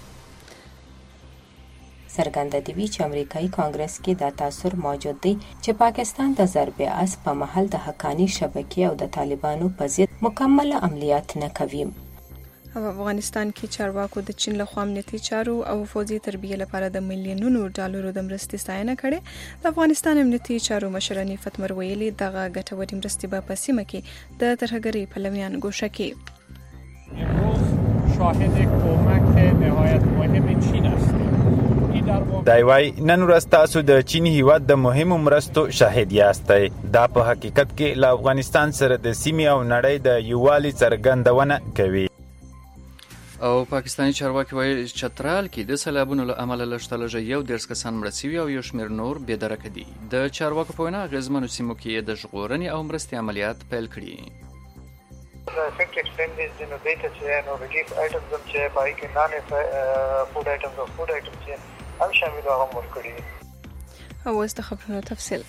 څرګنده دی چې امریکایي کانګرس کې دا تاثر موجود دی چې پاکستان د ضرب اس په محل د حقانی شبکې او د طالبانو په ضد مکمل عملیات نه کوي. او افغانستان کې چارواکو د چین له خوا امنیتي چارو او فوجي تربیه لپاره د میلیونونو ډالرو د مرستې ستاینه کړې. د افغانستان امنیتي چارو مشرانی فتمر ویلي دغه ګټورې مرستې به په سیمه کې د ترهګرۍ پلویان ګوشه کړي. امروز شاهد کمک نهایت مهم چین هستیم. دایوای نن ورځ تاسو د چین هیواد د مهمو مرستو شاهد یاستئ. دا په حقیقت کې له افغانستان سره د سیمې او نړۍ د یووالي څرګندونه کوي. او پاکستاني چارواکي وایي چترال کې د سیلابونو له امله لږ 11 کسان مړه شوي او یو شمېر نور بې درکه دي. د چارواکو په وینا اغېزمنو سیمو کې د ژغورنې او مرستې عملیات پیل کړي. افیکټ ایکسپینډیز د نو دیتا چې نو ریلیف آیټمز هم چې پای کې نان فود آیټمز او فود آیټمز چې هم شامل هغه ورکړي. او اوس د خبرونو تفصیل.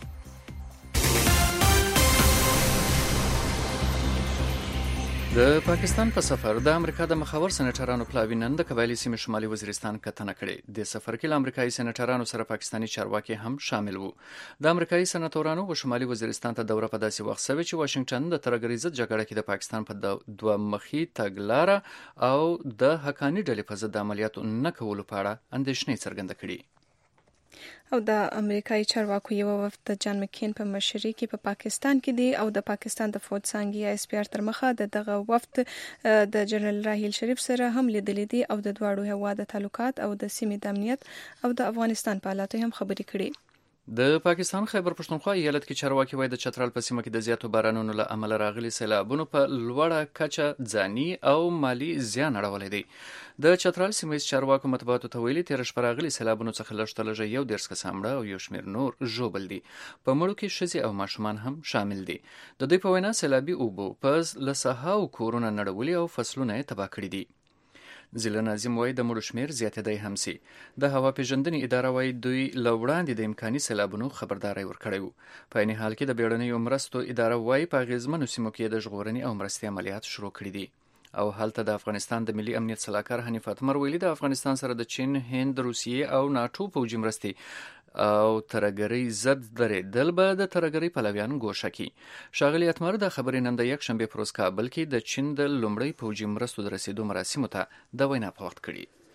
د پاکستان په سفر د امریکا د مخاور سېنیټرانو پلاوي نن د قبایلي سیمې شمالي وزیرستان کتنه کړې. د سفر کې له امریکایي سېنیټرانو سره پاکستاني چارواکي هم شامل وو. د امریکایي سېنیټورانو و شمالي وزیرستان ته دوره په داسې وخت شوې چې واشنگټن د ترهګرۍ ضد جګړه کې د پاکستان په دوه مخي تګلاره او د حقانی ډلې په ضد عملیاتو نه کولو په اړه اندېښنې څرګنده کړې. او د امریکایي چارواکو یو وفد د جان مکین په مشرۍ کې په پاکستان کې دی او د پاکستان د فوج څانګې SPR تر مخه دغه وفد د جنرال راحیل شریف سره هم لیدلې دي او د دواړو هیوادو تعلقات او د سیمې د امنیت او د افغانستان په حالاتو هم خبرې کړي. د پاکستان خیبر پښتونخوا ایالت کې چارواکي وایي د چترال په سیمه کې د زیاتو بارانونو له امله راغلي سیلابونو په لوړه کچه ځاني او مالی زیان اړولی دی. د چترال سیمه چارواکو مطبوعاتو ته ویلي تیر شپه راغلي سیلابونو څخه لږ 11 کسان مړه او یو شمېر نور ژوبل دي. په مړو کې ښځې او ماشومان هم شامل دي. د دوی په وینا سیلابي اوبو په لسهاو کورونه نړولي او فصلونه یې تباه کړي دي. ضلع ناظم وایي د مړو شمېر زیاتېدی هم سي. د هوا پیژندنې اداره وایي دوی له وړاندې د امکاني سیلابونو خبرداری ورکړی وو. په عین حال کې د بیړنیو مرستو اداره وایي په اغېزمنو سیمو کې د ژغورنې او مرستې عملیات شروع کړي دي. او هلته د افغانستان د ملي امنیت سلاکار حنیف اتمر ویلي د افغانستان سره د چین، هند، روسیې او ناټو پوځي مرستې او ترهګرۍ ضد درېدل به د ترهګرۍ پلویان ګوښه کړي. ښاغلي اتمر د خبرې نن د یکشنبې په ورځ کابل کې د چین د لومړۍ پوځي مرستو د رسیدو مراسمو ته د وینا په وخت کړي.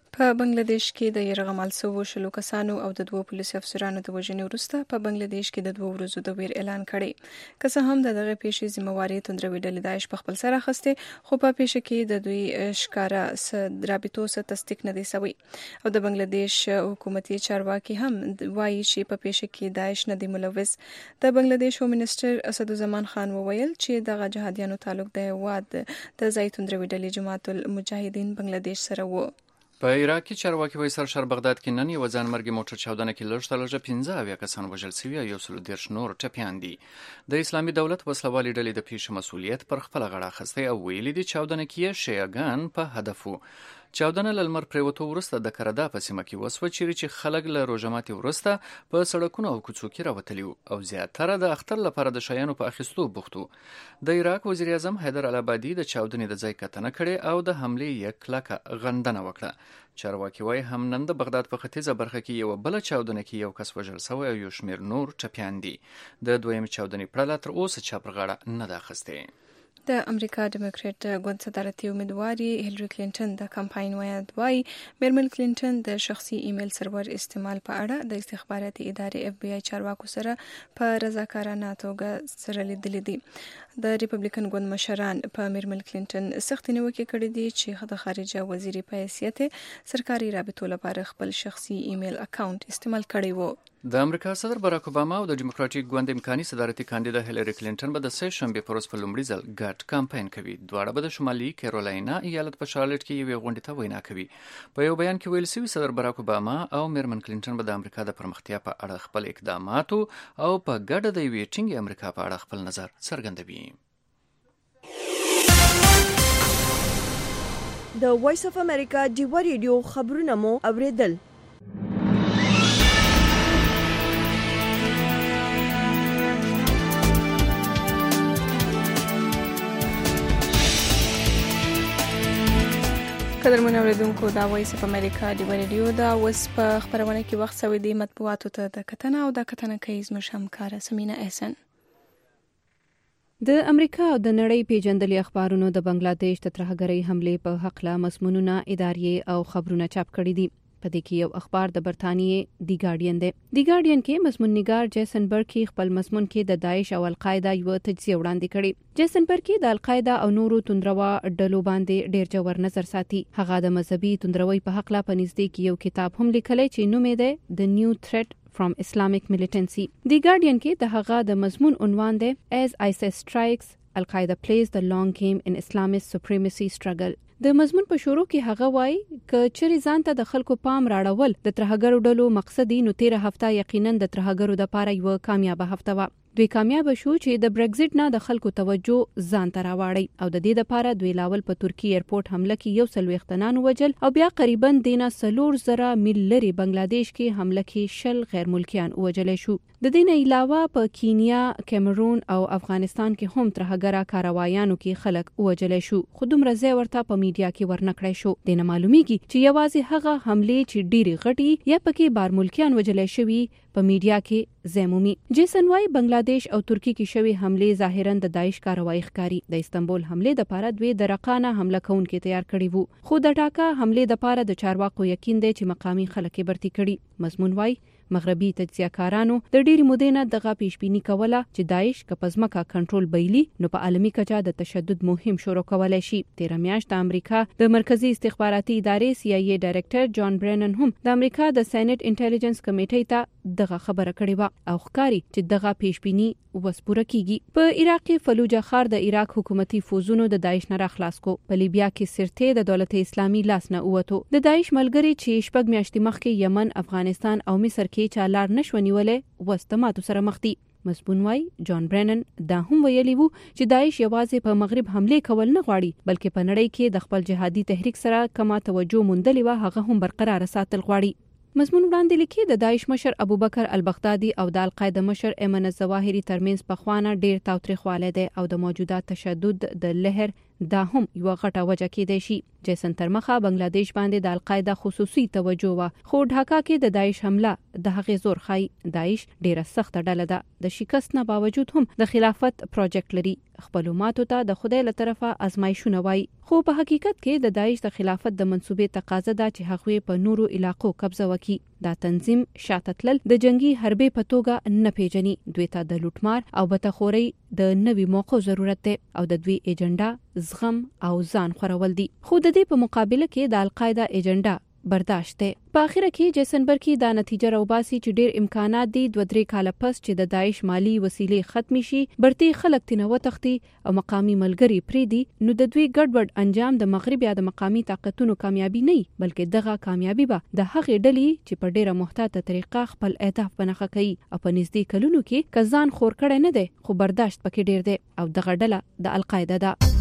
په بنگلاديش کې د يرغمل سوو شلو کسانو او د 2 پولیسو افسرانو د وژنې وروسته په بنگلاديش کې د 2 ورځو د ویر اعلان کړي. که څه هم دغه پیښې ذمہواری توندروي ډلې داعش په خپل سر اخیسته، خو په پیښه کې د دوی ښکارا رابطو سره تصدیق نه دی شوی. او د بنگلاديش حکومتي چارواکي هم وایي چې په پیښه کې داعش نه دی ملوث. د بنگلاديش هوم منسټر اسدالزمان خان وویل چې دغه جهادیانو تعلق د هواد د ځای توندروي ډلې جماعت المجاهدین بنگلاديش سره و. په عراق کې چارواکي وایي سرشار بغداد کې نن یو ځانمرګي موټر چاودنه کې لږ 15 کسان وژل شوي او 130 نور ټپیان دي. د اسلامي دولت وسلوالي ډلې د پیښې مسؤلیت پر خپل غاړه اخیستی او ویلي دي چاودنه کې شیعاګان په هدف وو. چاودنه لمر پریوتو ورسته د کردا په سیمه کې وسوه چې خلک له روزماتي ورسته په سړکونو او کوڅو کې راوتلی او زیاتره د اختر لپاره د شیانو په اخیستو بوختو. د عراق وزیر اعظم حیدر العبادي د چاودنې د ځای کتنه کړې او د حملې یک کلکه غندنه وکړه. چارواکي وایي هم نن د بغداد په ختیځه برخه کې یو بل چاودنه کې یو کس وژل شوی او یو شمیر نور ټپیان دي. د دویم چاودنې پړه تر اوسه چا پر غاړه نه ده اخیستې. د امریکا ډیموکریټ ګوند صدارتي امیدواري هیلری کلینټن د کمپاین وایي میرمن کلینټن د شخصي ایمیل سرور استعمال په اړه د استخباراتي ادارې اف بی آی چارواکو سره په رضاکارانه توګه سره لیدلې دي. د ریپبلیکن ګوند مشران په میرمن کلینټن سخت نیوکه کړې دي چې د خارجه وزیر په حیثیت سرکاري رابطو لپاره خپل شخصي ایمیل اکاونټ استعمال کړی وو. د امریکا صدر باراک اوباما او د ډیموکراټیک ګوند امکاني صدارتي کاندیدا هیلری کلینټن به د سه شنبه پر ورځ په لومړي ځل ګډ کمپاین کوي. دواړه به د شمالي کیرولاینا ایالت په شارلټ کې یوې غونډې ته وینا کوي. په یو بیان کې ویل شوی صدر باراک اوباما او میرمن کلینټن به د امریکا د پرمختیا په اړه خپل اقداماتو او په ګډه د یوې ټینګې امریکا په اړه خپل نظر څرګندوي. د وایس اف امریکا ډیوا ریډیو خبرونه مو اوریدل. قدرمن اوریدونکو دا وایس اف امریکا ډیوا ریډیو دا اوس په خبرونه کې وخت سوي د مطبوعاتو ته د کتنه او د کتنه کوي زموږ همکاره سمینا احسن. د امریکا او د نړۍ پیژندلي اخبارونو د بنگلاديش د ترهګرۍ حمله په حق له مسمونونه ادارې او خبرونه چاپ کړي دي. په دې کې یو اخبار د برتانیې دی ګارډین دی. دی ګارډین کې مضمون نگار جیسن برکی خپل مضمون کې د داعش او القاعده یو تجزیه وړاندې کړي. جیسن برکی د القاعده او نورو توندروا ډلو باندې ډیر جوړ نظر ساتي. هغه د مذهبي توندروي په حق لا پنځدې کې یو کتاب هم لیکلی چې نوم یې دی The New Threat from Islamic Militancy. دی ګارډین کې د هغه د مضمون عنوان دی As ISIS Strikes, Al-Qaeda Plays the Long Game in Islamist Supremacy Struggle. د مضمون په شروع کې هغه وایي ک چری ځان ته د خلکو پام راړول د ترهګرو ډلو مقصدی نو 13 هفته یقینا د ترهګرو د لپاره یو کامیابه هفته و. دوی کامیاب شو چې د برگزټ نه د خلکو توجه ځان ته راوړی او د دې لپاره دوی لاول په ترکی ایرپورټ حمله کې یو سل وختنان وجل او بیا قریبا دینه 3,000 میل لري بنگلاديش کې حمله کې 10 غیر ملکیان وجل شو. د دې نه علاوه په کینیا، کیمرون او افغانستان کې هم ترهګرا کاروایانو کې خلک وجل شو. خو دومره ځای ورته په میډیا کې ورنکړی شو. د نه معلومیږي چې یوازې هغه حمله چې ډيري غټي یا پکې بار ملکیان وجل شوی په میډیا کې زمومي. جیسن وای بنگلاديش او ترکی کې شوی حمله ظاهرا د داعش کاروایی ښکاری. د استنبول حمله د پاره دوی د رقانه حمله کونکي تیار کړی وو. خو د ټاکا حمله د پاره د چارواکو یقین دی چې مقامی خلک برتی کړي. مضمون وای مغربي تجزیه‌کارانو د ډېری مودې نه دغه پیشبینی کوله چې داعش کپزمکا کنټرول بیلی نو په عالمي کچه د تشدد مهم شروع کولای شي. 13 میاشت د امریکا د مرکزی استخباراتي ادارې CIA ډایریکټر جان برنن هم د امریکا د سېنات انټيليجنس کمیټې ته دغه خبره کړې و او ښکاری چې دغه پیشبینی وسپوره کیږي. په عراق کې فلوجه ښار د عراق حکومتي فوزونو د داعش نه راخلاص کو. په لیبیا کې سرته د دولت اسلامي لاس نه اوته. د داعش ملګری چې شپږ میاشتې مخکې یمن، افغانستان او مصر کې چالار نشونیولې وستماتو سره مخ دي. مضمون وای جان برنن دا هم ویلی وو چې داعش یوازې په مغرب حمله کول نه غواړي بلکې په نړۍ کې د خپل جهادي تحریک سره کما توجه مندلې و هغه هم برقرار ساتل غواړي. مضمون وړاندې لیکي د داعش مشر ابوبکر البغدادي او د القاعده مشر ایمن الظواهری ترمنځ په خوانه ډیر تاوتریخواله ده او د موجوده تشدد د لهر دا هم یو غټه وجه کېدای شي. جیسن ترمخه بنگلاديش باندې د القاعده خصوصي توجه و خو ډھاکا کې د داعش حمله د هغې زور خای. داعش ډیره سخت ډله ده. د شکست نه باوجود هم د خلافت پروجیکټ لري. خپل ماتو ته د خدای له طرفه ازمایښونه وای، خو په حقیقت کې د داعش د خلافت د منسوبې تقاضا ده چې هغوی په نورو علاقو قبضه وکړي. دا تنظیم شاته تلل د جنگي حربې په توګه نه پیژني. دوی ته د لوټمار او بتخوري د نوي موقع ضرورت دی او د دوی ایجنډا زغم او ځان خورول دي. خو د دې په مقابله کې د القاعده ایجنډا برداشت دی. په اخر کې جیسن برکی دا نتیجه راوباسي چې ډیر امکانات دي 2-3 کاله پس چې د داعش مالی وسیلې ختم شي، برتي خلک تنه وتختی او مقامی ملګری پریدي، نو د دوی ګډوډ انجام د مغرب یا د مقامی طاقتونو کامیابی نه، بلکې دغه کامیابی به د هغې ډلې چې په ډیره محتاطه طریقه خپل اهداف بنخښه کوي او په نږدې کلونو کې کزان خور کړي نه دي، خو برداشت پکې ډیر دی او دغه ډله د القاعده ده.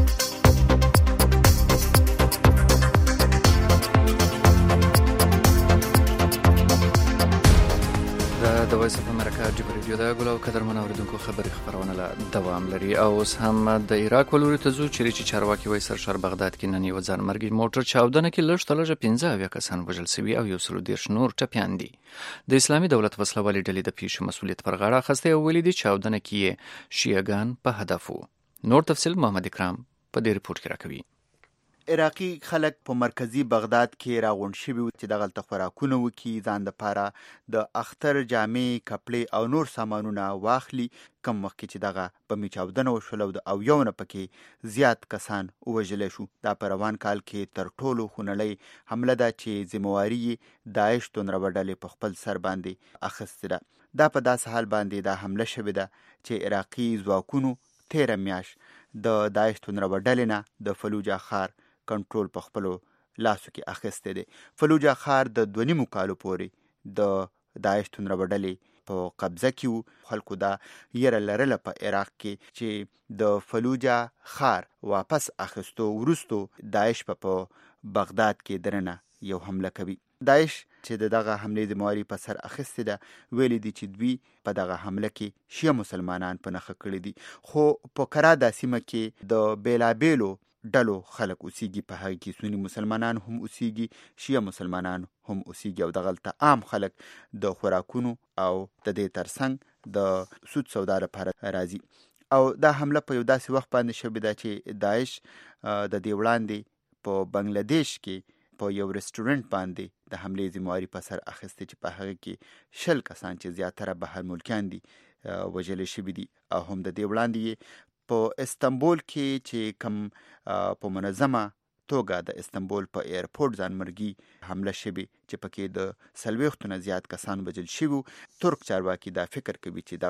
د وایس اف امریکا ډیو ریډیو د ګلو قدرمن اوریدونکو خبري خبرونه لا دوام لري او اوس هم د عراق ولوري ته ځو چې چارواکي وایي سرشار بغداد کې نن یو ځان مرګي موټر چاودنه کې لږ تلجه 15 کسان وژل شوي او 110 نور ټپيان دي. د اسلامي دولت وسلوالي ډلې د پیښې مسؤلیت پر غاړه اخیسته او ویلي دي چاودنه کې شیعاګان په هدف وو. نور تفصیل محمد اکرام په دې ریپورت کې راکوي. عراقي خلک په مرکزی بغداد کې راغونډ شوي چې دغلته خوراکونه وکړي، ځان دپاره د اختر جامې، کپړې او نور سامانونه واخلي. کم وخت کې چې دغه بمي چاودنه وشول او یو نه پکې زیات کسان ووژلی شو. دا په روان کال کې تر ټولو خونړۍ حمله ده چې ذمواري داعش تندربه ډلې په خپل سر باندې اخیستې ده. دا په داسې حال باندې دا حمله شوې ده چې عراقي ځواکونو تیره میاشت د داعش تندربه ډلې نه د فلوجه ښار کنټرول په خپلو لاسو کې اخیستی دی. فلوجه ښار د 2.5 کالو پورې د داعش تندربه ډلې په قبضه کې وو. خلکو دا یره لرله په عراق کې چې د فلوجه ښار واپس اخیستو وروستو داعش په بغداد کې درنه یو حمله کوي. داعش چې دغه حملې ذمواري په سر اخیستې ده، ویلي دي چې دوی په دغه حمله کې شیعه مسلمانان په نښه کړي دي. خو په کرا د سیمه کې د بیلابیلو ډلو خلک اوسیږي، په هغه کې سنی مسلمانان هم اوسیږي، شیعه مسلمانان هم اوسیږي او دغلته عام خلک د خوراکونو او د دې ترڅنګ د سود سودا لپاره راځي. او دا حمله په یو داسې وخت باندې شوې ده چې داعش د دې وړاندې په بنگلادیش کې په یو ریسټورنټ باندې د حملې ذمواري په سر اخیستې چې په هغه کې 60 کسان چې زیاتره بهر ملکیان دي وژل شوي دي. او هم د دې وړاندې په استنبول کې چې کوم په منظمه توګه د استنبول په ایرپورټ ځانمرګي حمله شوې چې پکې د 40 نه زیات کسان وژل شوي. ترک چارواکي دا فکر کوي چې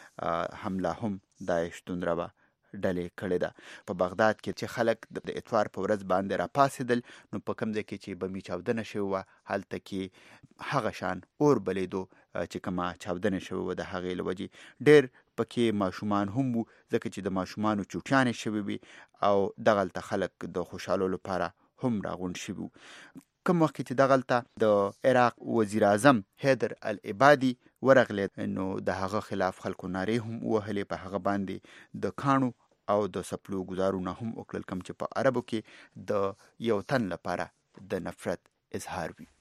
دغه حمله هم داعش تندربه ډلې کړې ده. په بغداد کې چې خلک د اتوار په ورځ باندې راپاسېدل، نو په کوم ځای کې چې بمي چاودنه شوې وه هلته کې هغه شان اور بلیدو چې کومه چاودنه شوې وه. د هغې له وجې ډېر پکې ماشومان هم وو، ځکه چې د ماشومانو چوټیانې شوې وي او دغلته خلک د خوشحالو لپاره هم راغونډ شوي وو. کوم وخت چې دغلته د عراق وزیر اعظم حیدر العبادي ورغلید، نو د هغه خلاف خلکو نارې هم ووهلې، په هغه باندې د کاڼو او د سپلو ګزارونه هم وکړل، کوم چې په عربو کې د یو تن لپاره د نفرت اظهار وي.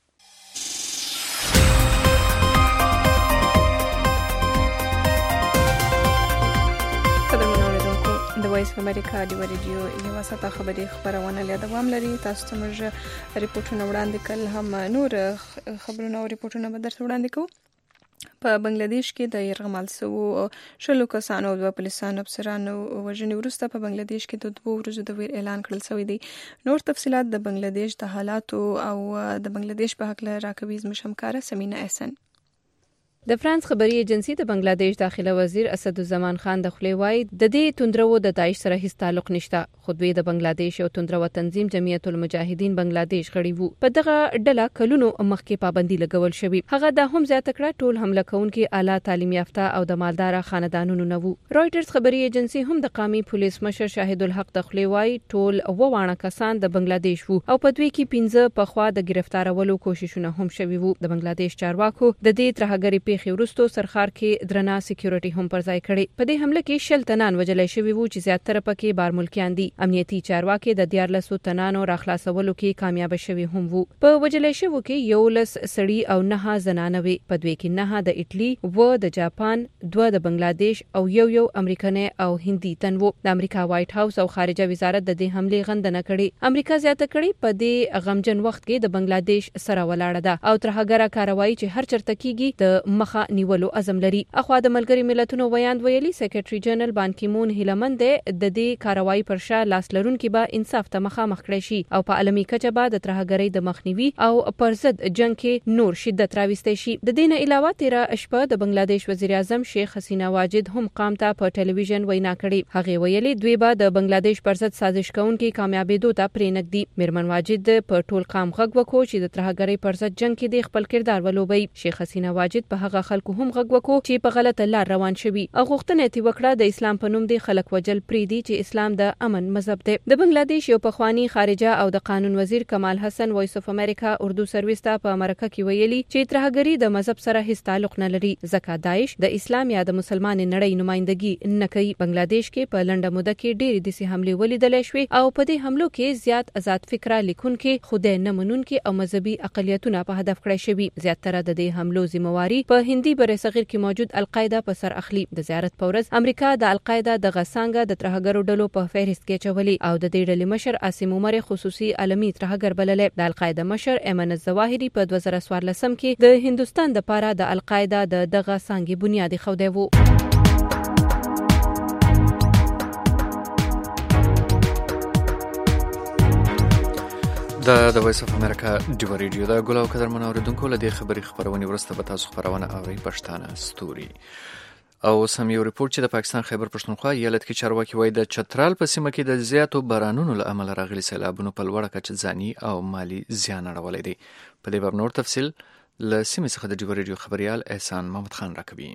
د وایس اف امریکا ډیو ریډیو یو ساته خبري خبرونه له دوام لري. تاسو ته موږ ریپورتونه وړاندې کړل، هم نور خبرونه او ریپورتونه به درته وړاندې کوو. په بنگلاديش کې د يرغمل سو 10 کسانو او پولیسانو افسرانو وژنې وروسته په بنگلاديش کې د 2 ورځو د ویر اعلان کړل شوی دی. نور تفصيلات د بنگلاديش د حالاتو او د بنگلاديش په حق له راکوي زمشمکاره سمینه احسن. د فرانس خبري ایجنسی د بنگلاديش داخله وزیر اسدالزمان خان د خپل وای د دې توندرو د داعش سره هیڅ تعلق نشته، خو دوی د بنگلاديش او توندرو تنظیم جمعیت المجاهدین بنگلاديش غړي وو. په دغه ډله کلونو مخکې پابندي لګول شوی. هغه د هم زیاته کړه ټول حمله کوونکي اعلی تعلیم یافته او د مالدار خاندانونو نه وو. رويټرز خبري ایجنسی هم د قومي پولیس مشر شاهد الحق د خپل وای ټول ووانه کسان د بنگلاديش وو او په دوی کې 15 په خوا د گرفتارولو کوششونه هم شوي وو. د بنگلاديش چارواکو د دې ترهګری پیښې وروسته سرخار کې درنا سکیورټي هم پر ځای کړي. په دې حمله کې 60 تنان وژل شوي وو چې زیاتره پکې بار ملکیان دي. امنیتي چارواکي د 14 تنانو راخلاصولو کې کامیاب شوي هم وو. په وژل شوو کې 11 سړي او 9 زنانه وي. په دوی کې 9 د ایټلی و د جاپان، 2 د بنگلاديش او یو امریکایي او هندي تن وو. د امریکا وایټ هاوس او خارجه وزارت د دې حمله غندنه کړې. امریکا زیاته کړې په دې غمجن وخت کې د بنگلاديش سره ولاړه ده او ترهګره کاروایی چې هر چرته کیږي د مخه نیولو عزم لري. اخوا د ملګری ملتونو ویاند ویلي سیکریټري جنرال بان کی مون هیلمند د دې کاروایی پر شا لاس لرونکي به انصاف ته مخامخ کړي شي او په عالمي کچه به د ترهګرۍ د مخنیوي او پر ضد جنگ کې نور شدت راوستي شي. د دې نه علاوه 13 شپه د بنگلاديش وزیر اعظم شیخ حسینه واجد هم قام ته په ټلویزیون وینا کړې. هغه ویلي دوی به د بنگلاديش پر ضد سازش کوونکي کامیابېدو ته پرېنږدي. میرمن واجد په ټول قام غږ وکړو چې د ترهګرۍ پر ضد جنگ کې د خپل کردار ولوبي. شیخ حسینه واجد په هغه خلکو هم غږ وکړو چې په غلطه لار روان شوي او غوښتنه یې وکړه د اسلام په نوم د خلک وجل پریدي چې اسلام د امن مذهب دی. د بنگلاديش یو پخوانی خارجه او د قانون وزیر کمال حسن وایس اف امریکا اردو سرویس ته په امریکا کې ویلي چې ترهګري د مذهب سره هیڅ تعلق نه لري ځکه داعش د اسلام یا د مسلمان نړۍ نمائندګي نه کوي. بنگلاديش کې په لنډه موده کې ډېرې دسي حملې ولیدل شوې او په دې حملو کې زیات آزاد فکره لیکونکي، خدای نه منونکي او مذهبي اقلیتونه په هدف کړی شوي. زیاتره د دې حملو ذمہواری په هندي برصغیر کې موجود القاعده په سر اخلي. د زیارت په ورځ امریکا د القاعده د غسانګه د ترهګرو ډلو په فهرست کې چولي او د دې ډلې مشر عاصم عمر خصوصي عالمي ترهګر بللې. د القاعده مشر ایمن الظواهری په 2014 کې د هندستان د پاره د القاعده د دغه څنګه بنیادی خوده وو. د وایس اف امریکا ډیو ریډیو د ګل او قدرمن اوریدونکو له دې خبري خبرونه ورسته به تاسو خبرونه اوري پښتانه ستوري او سم یو ریپورت چې د پاکستان خیبر پښتونخوا ایالت کې چارواکي وایي د چترال په سیمه کې د زیاتو بارانونو له امله راغلي سیلابونو په لوړه کچه ځاني او مالی زیان اړولی دی. په دې باب نور تفصیل له سیمې څخه د ډیو ریډیو خبريال احسان محمد خان راکوي.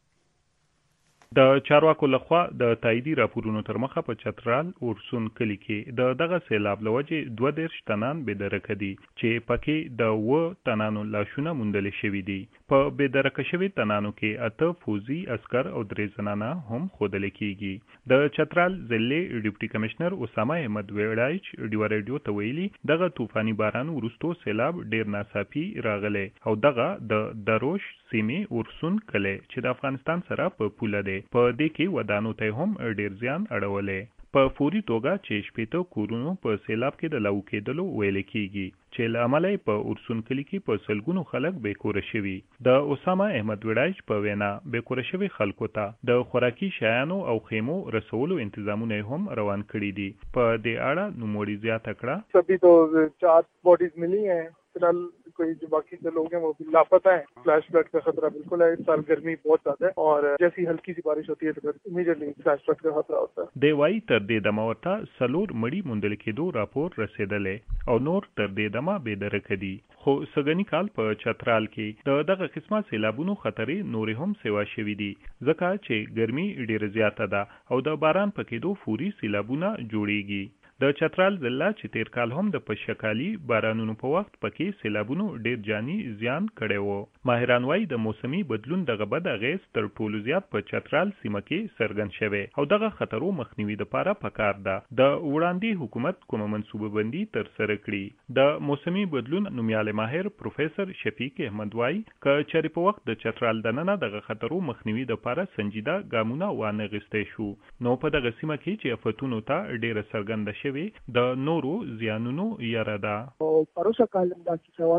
د چارواکو لخوا د تاییدي راپورونو تر مخه په چترال اورسون کلی کې د دغه سیلاب لوجه 22 تنان بېدرکه دي چې پکې د 9 تنانو لاشونه موندل شوي دي. په بېدرکه شوي تنانو کې 8 فوزي عسكر او 3 زنانه هم خودل کیږي. د چترال ضلع ډیپټي کمشنر اسامه احمد ویړایچ ډیو ریډیو ته ویلي دغه طوفاني باران ورستو سیلاب ډیر ناڅاپي راغله او دغه د دروش سیمې اورسون کلی چې د افغانستان سره په پوله دی په دې کې ودانو ته هم ډیر زیان اړولې. په فوري توګه چې شپېته کورونو په سیلاب کې د لاو کېدلو ویل کېږي چې له امله په اورسون کلي کې په سلګونو خلک بېکوره شوي. د اسامه احمد ویړایچ په وینا بېکوره شوي خلکو ته د خوراکي شیانو او خیمو رسولو انتظامونه هم روان کړي دي. په دې اړه نوموړي زیاته کړه सभी तो 4 बॉडीज मिली हैं फिलहाल कोई जो बाकी के लोग हैं वो भी लापता हैं. फ्लैश फ्लड का खतरा बिल्कुल है. इस साल गर्मी बहुत ज्यादा है और जैसी हल्की सी बारिश होती है तो फिर इमीडिएटली फ्लैश फ्लड का खतरा होता है. देवाई تر دې دمه ورته سلور مړی موندل کېدو راپور رسیدلې او نور تر دې دمه بېدرکه دي. خو سګنی کال په چترال کې دغه قسمه سیلابونو خطرې نورې هم سیوا شوي دي ځکه چې ګرمي ډېره زیاته ده او د باران په کېدو فوري سیلابونه جوړیږي. د چترال ضلع چې تیر کال هم د پشکالي بارانونو په وخت پکې سیلابونو ډیر جاني زیان کړی وو. ماهران وايي د موسمي بدلون دغه بد اغیز تر ټولو زیات په چترال سیمه کې څرګند شوی او دغه خطرو مخنیوي لپاره پکار ده د وړاندې حکومت کومه منصوبه بندي تر سره کړي. د موسمي بدلون نومیاله ماهر پروفیسور شفیق احمد وايي ک چېرې په وخت د چترال دننه دغه خطرو مخنیوي لپاره سنجیده ګامونه وانه غستې شو نو په دغه سیمه کې چې افتونو ته ډیره څرګنده شوی د نورو زیانونو یاره ده. او پروسه کالم دا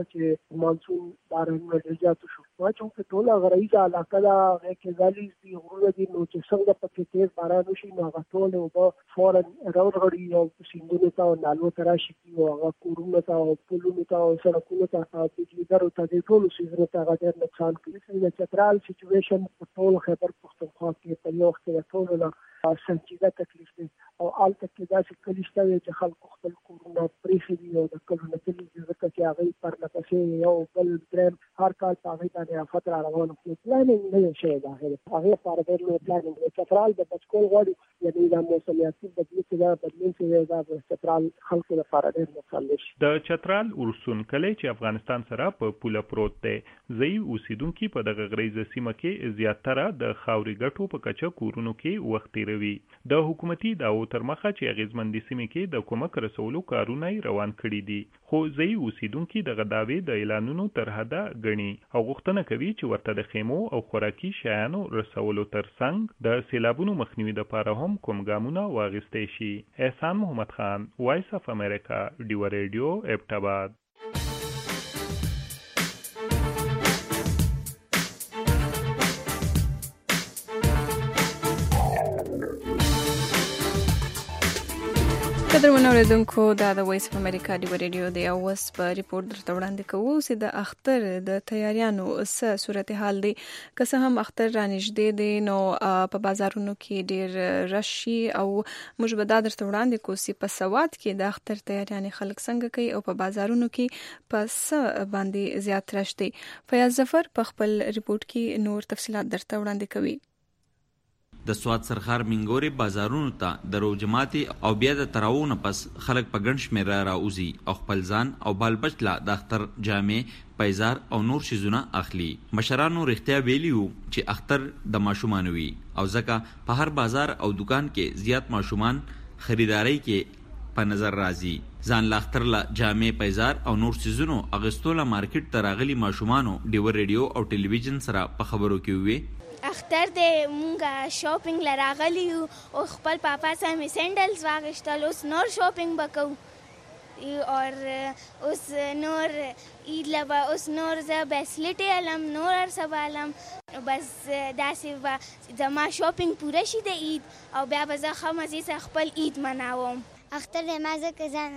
چې مانسون بارانونه ډېر زیات شو. چې په ټوله غرایزه علاقه دا کې غالي دي غرونه دي نو چې څنګه پکې تیز باران وشي نو هغه ټول او فورا راوړي او سیندونو ته او نالو ته راشي او هغه کورونو ته او پلونو ته او سړکونو ته بجلیدارو ته د ټولو سیزونو ته هغه ډېر نقصان کوي. د چترال سچویشن په ټول خیبر پښتونخوا کې په یو وخت کې ټول سنجیده تکلیف دی او الته کې داسې کلی شته چې خلکو خپل کورونه پرېښي دي او د کلونه کلي دي ځکه چې هغوی پرلپسې یو بل درېیم هر کال په هغوی باندې افت را روان کړي. پلانینګ نه دی شوی د هغې لپاره ډېر لوی پلانینګ دی. چترال د بچکول غواړي یعنې دا موسمیاتي بدلون چې دا بدلون چې دی دا د چترال خلکو لپاره ډېر نقصان دی. د چترال ورسون کلی چې افغانستان سره په پوله پروت دی ځایي اوسیدونکي په دغه غریزه سیمه کې زیاتره د خاورې ګټو په کچه کورونو کې وخت تېروي. د حکومتي دعوو تر مخه چې اغیزمندې سیمې کې د کومک رسولو کارونه روان کړي دي خو ځایي اوسیدونکي دغه دعوې د اعلانونو تر حده ګڼي او غوښتنه کوي چې ورته د خیمو او خوراکي شیانو رسولو ترڅنګ د سیلابونو مخنیوي لپاره هم کوم ګامونه واخیستل شي. احسان محمد خان، وایس اف امریکا، ډیو ریډیو، ابټاباد. قدرمن اوریدونکو دا د وایس اف امریکا ډیو ریډیو دی او اوس په ریپورت درته وړاندې کوو چې د اختر د تیاریانو څه صورتحال دی. که څه هم اختر رانږدې دی نو په بازارونو کې ډېر رش شي او موږ به دا درته وړاندې کوو چې په سواد کې د اختر تیاریانې خلک څنګه کوي او په بازارونو کې په څه باندې زیات رش دی. فیاض ظفر په خپل ریپورت کې نور تفصیلات درته وړاندې کوي. د سواد سرخار منګوري بازارونو ته د روجماتي او بیا د تراوونه پس خلک په ګڼ شمېره راوځي او خپل ځان او بال بچ لا د اختر جامې، پیزار او نور شیزونه اخلي. مشرانو رښتیا ویلي وو چې اختر د ماشومانو وي او ځکه په هر بازار او دکان کې زیات ماشومان خریداري کې په نظر راځي. ځان لا اختر لا جامې، پیزار او نور شیزونو اغستوله مارکیټ ته راغلي ماشومانو ډیو ریډیو او ټلویزیون سره په خبرو کې وي. اختر دې مونږه شاپینګ لراغلی او خپل پاپا سره مې سینډلز واغشتل. اوس نور شاپینګ وکړو اور اوس نور عید لبا اوس نور زه بسلیټې علم نور ارسبه علم بس داسې به زما شاپینګ پوره شي د عید او بیا به زه ښه مزې سره خپل عید مناوم. اختر د ما ځکه ځان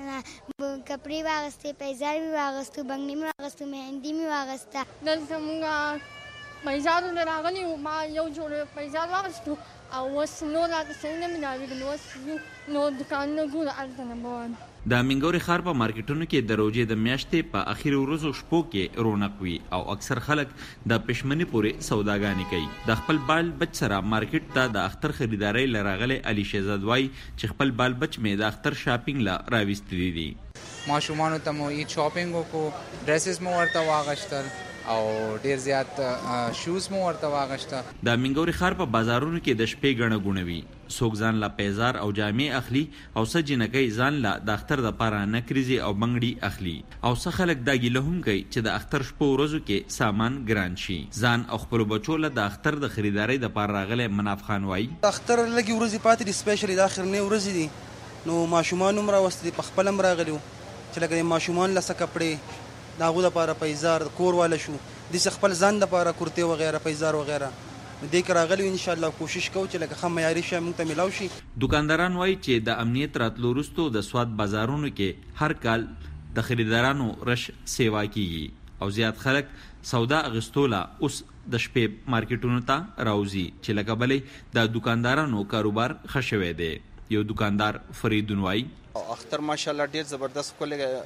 کپړې واغستې، پیزار مې واغستو، بنګني مې واغستو، مهندي مې واغسته. دلته مونږه پیزارونه راغلي وو، ما یو جوړ پیزار واغستو او اوس نور راته صحیح نه ملاوېږي. نو اوس نور دوکانونه ګورو هلته نه به وایم. د منګوري ښار په مارکیټونو کې د روژې د میاشتې په اخري ورځو شپو کې رونق وي او اکثر خلک د پښمنۍ پورې سوداګانې کوي. د خپل بال بچ سره مارکیټ ته د اختر خریدارۍ لراغلی علي شهزاد وایي چې خپل بال بچ مې د اختر شاپینګ لا راوستلی دي. ماشومانو ته مو عید شاپینګ وکړو، ډریسز مو ورته واغشتل او ډیر زیات شوز مو ورته واغشته. د منګوري ښار په بازارونو کې د شپې ګڼه ګوڼه وي. څوک ځان لا پیزار او جامې اخلي او څه جنکۍ ځان لا د اختر دپاره نکریزې او بنګړي اخلي او څه خلک دا ګیله هم کوي چې د اختر شپو ورځو کې سامان ګران شي. ځان او خپلو بچو له د اختر د خریدارۍ دپاره راغلی مناف خان وایي اختر لږې ورځې پاتې دي، سپیشلي د اخرنۍ ورځې دي نو ماشومان هم راوستي دي، په خپل هم راغلي وو چې لکه د ماشومان لسه کپړې د هغو دپاره پیزار کور واله شو، داسې خپل ځان دپاره کورتې وغیره پیزار وغیره دې کې راغلي وو. انشاءالله کوشش کوو چې لکه ښه معیاري شی موږ ته میلاو شي. دوکانداران وایي چې د امنیت راتلو وروستو د سواد بازارونو کې هر کال د خریدارانو رش سیوا کیږي او زیات خلک سودا اغستوله اوس د شپې مارکیټونو ته راوځي چې لکه بلې د دوکاندارانو کاروبار ښه شوی دی. یو دوکاندار فریدون وایي اختر ماشاءالله ډېر زبردست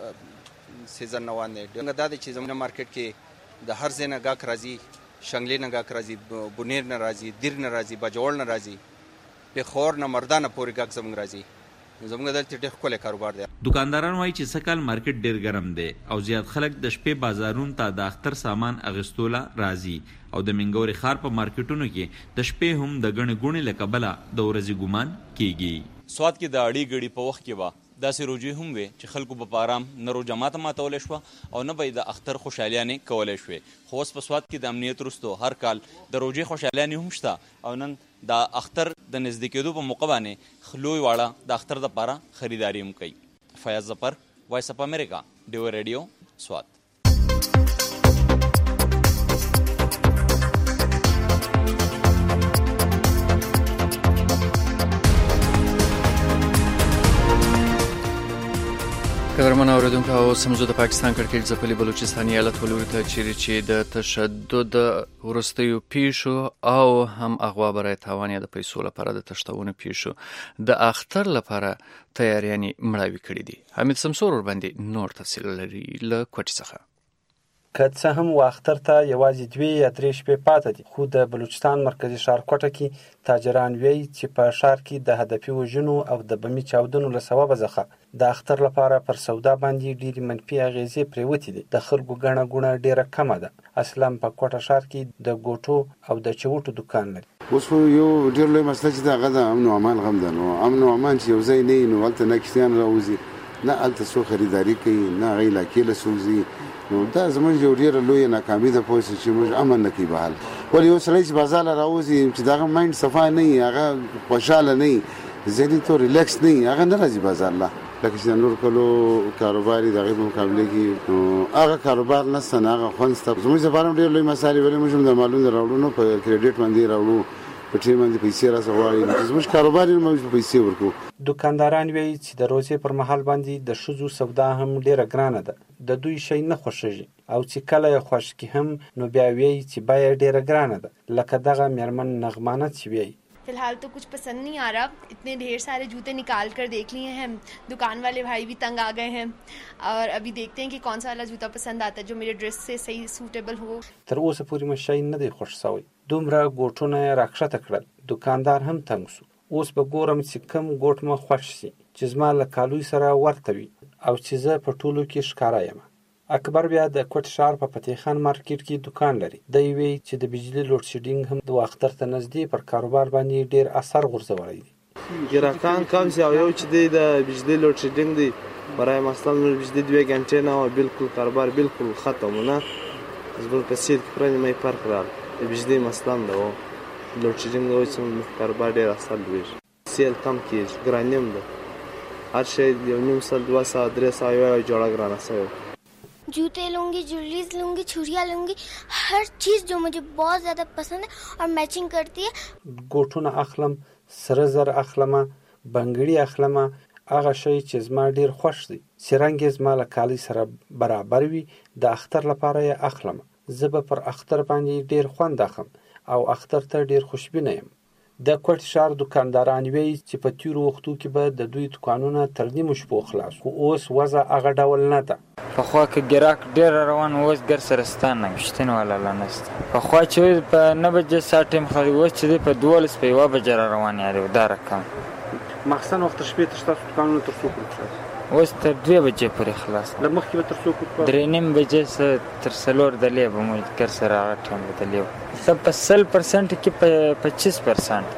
ښکلی سیزن روان دی. دا دی چې زموږ مارکیټ کې د هر ځای نه ګاهک راځي، شنګلې نه ګاهک راځي، بونیر نه راځي، دیر نه راځي، باجوړ نه راځي، پېښور نه مردانه پورې ګاهک زموږ راځي. زموږ دلته ډېر ښکلی کاروبار دی. دوکانداران وایي چې سږ کال مارکیټ ډېر ګرم دی او زیات خلک د شپې بازارونو ته د اختر سامان اغستوله راځي او د منګوري ښار په مارکیټونو کې د شپې هم د ګڼې ګوڼې له کبله د ورځې ګمان کیږي. سواد کې د اړې ګړې په وخت کې به داسې روجې هم وي چې خلکو به په آرام نه روژه ماته ماتولی شوه او نه به یې د اختر خوشحالیانې کولی شوې. خو اوس په سواد کې د امنیت وروستو هر کال د روژې خوشحالیانې هم شته او نن د اختر د نږدې کېدو په موقع باندې لوی واړه د اختر دپاره خریداري هم کوي. فیاض ظفر، وایس اف امریکا، ډیو ریډیو، سواد. قدرمن محترم اوریدونکو او سمزو د پاکستان کړکېچ ځپلي بلوچستان ایالت ولوري ته چیرې چې د تشدد وروستیو پیښو او هم اغوا برای تاوان یا د پیسو لپاره د تشتون پیښو د اختر لپاره تیاریانې مړاوي کړې دي. حمید سمسور ور باندې نور تفصیل لري له کوټې څخه. که څه هم واختر ته یوازې 2 یا 3 شپې پاتې دي، خو د بلوچستان مرکزی ښار کوټه کې تاجران وایي چې په ښار کې د هدفي وژنو او د بمي چاودنو له سببه څخه د اختر لپاره پر سودا باندې ډېرې منفي اغیزې پرېوتې دي. د خلکو ګڼه ګوڼه ډېره کمه ده. اصلا په کوټه ښار کې د ګوټو او د چوټو دکان لري. اوس یو ډېر لوی مسله چې دا غدا امن او امان غم ده. نو امن او امان چې یو ځای نه نو هلته نه کښتیان راوځي، نه هلته څوک خریداري کوي، نه هغې علاقې له سوځي. نو دا زموږ یو ډېره لویه ناکامي ده پوه چې موږ امن نه کوي بهال. ولې یو سړی چې بازار له راوځي چې د هغه مایند صفا نه وي، هغه خوشحاله نه وي، ذهني طور ریلیکس نه وي، هغه نه راځي بازار له. لکه چې د نور کلو کاروبار د هغې په مقابله کې نو هغه کاروبار نشته، نه هغه خوند شته. زموږ لپاره هم ډېر لوی مسایل ولې موږ هم د مالونو راوړو نو په کریډیټ باندې راوړو، په ټیم باندې پیسې راڅخه غواړي. زموږ کاروبار یې موږ پیسې ورکوو. دکانداران وایي چې د روزې پر مهال باندې د ښځو سودا هم ډېره ګرانه ده. د دوی شی نه خوښېږي او چې کله یې خوښ کړي هم نو بیا وایي چې بیه ډېره ګرانه ده. لکه دغه میرمن نغمانه چې وایي फिलहाल तो कुछ पसंद नहीं आ रहा, इतने ढेर सारे जूते निकाल कर देख लिए हैं, दुकान वाले भाई भी तंग आ गए हैं और अभी देखते हैं कि कौन सा वाला जूता पसंद आता है जो मेरे ड्रेस से सही सूटेबल हो. تر اوسه پورې مې شی نه دی خوښ شوی. دومره ګوټونه یې راکښته کړل. دکاندار هم تنګ شو. اوس به ګورم چې کوم ګوټ مې خوښ شي چې زما له کالوی سره ورته وي او چې زه په ټولو کې ښکاره یم. اکبر بیا د کوټ ښار په فتح خان مارکیټ کې دکان لري. دی وی چې د بجلی لوډ شیډینګ هم د اختر ته نږدې پر کاروبار باندې ډیر اثر غورځولی دی. ګراکان کم شي او یو چې دی د بجلی لوډ شیډینګ دی برای مثلا بجلی 2 غنټې نه او بالکل کاروبار بالکل ختمونه زبر په سید کې پرې مې فرق راغلی. د بجلی مثلا دا لوډ شیډینګ او چې کاروبار ډیر اثر لري. سیل کم کیږي، ګرانیم ده. هر شی یو نیم سل 200 300 یو جوړه ګرانه سوی. जूते लूँगी, ज्वेलरीज लूँगी, छुरियाँ लूँगी, हर चीज़ जो मुझे बहुत ज़्यादा पसंद है और मैचिंग करती है. ګوټونه اخلم، سره زر اخلم، بنګړي اخلم، هغه شی چې زما ډیر خوښ دی چې رنګ یې زما له کالي سره برابر وي. د اختر لپاره یې اخلم. زه به پر اختر باندې ډیر خوند اخلم او اختر ته ډیر خوشبینه یم. د کوټ ښار دکانداران وایي چې په تیرو وختو کې به د دوی دکانونه تر نیمو شپو خلاص، خو اوس وضع هغه ډول نه ده. پخوا که ګراک ډېر روان اوس ګر سره ستا نه شتون والا لا نشته. پخوا چې په 9 بجې ساعت ټایم خالي اوس چې دی په 12 په 1 بجې را روان یاري دا رقم. مخصن وخت شپې تر ستاسو دکانونه تر څو پورې خلاص؟ اوس تر 2 بجې پورې خلاص. له مخکې به تر څو پورې؟ 3:30 بجې تر 4 دلې به مو ګر سره هغه ټایم بدلې. څه په 100% کې په 25%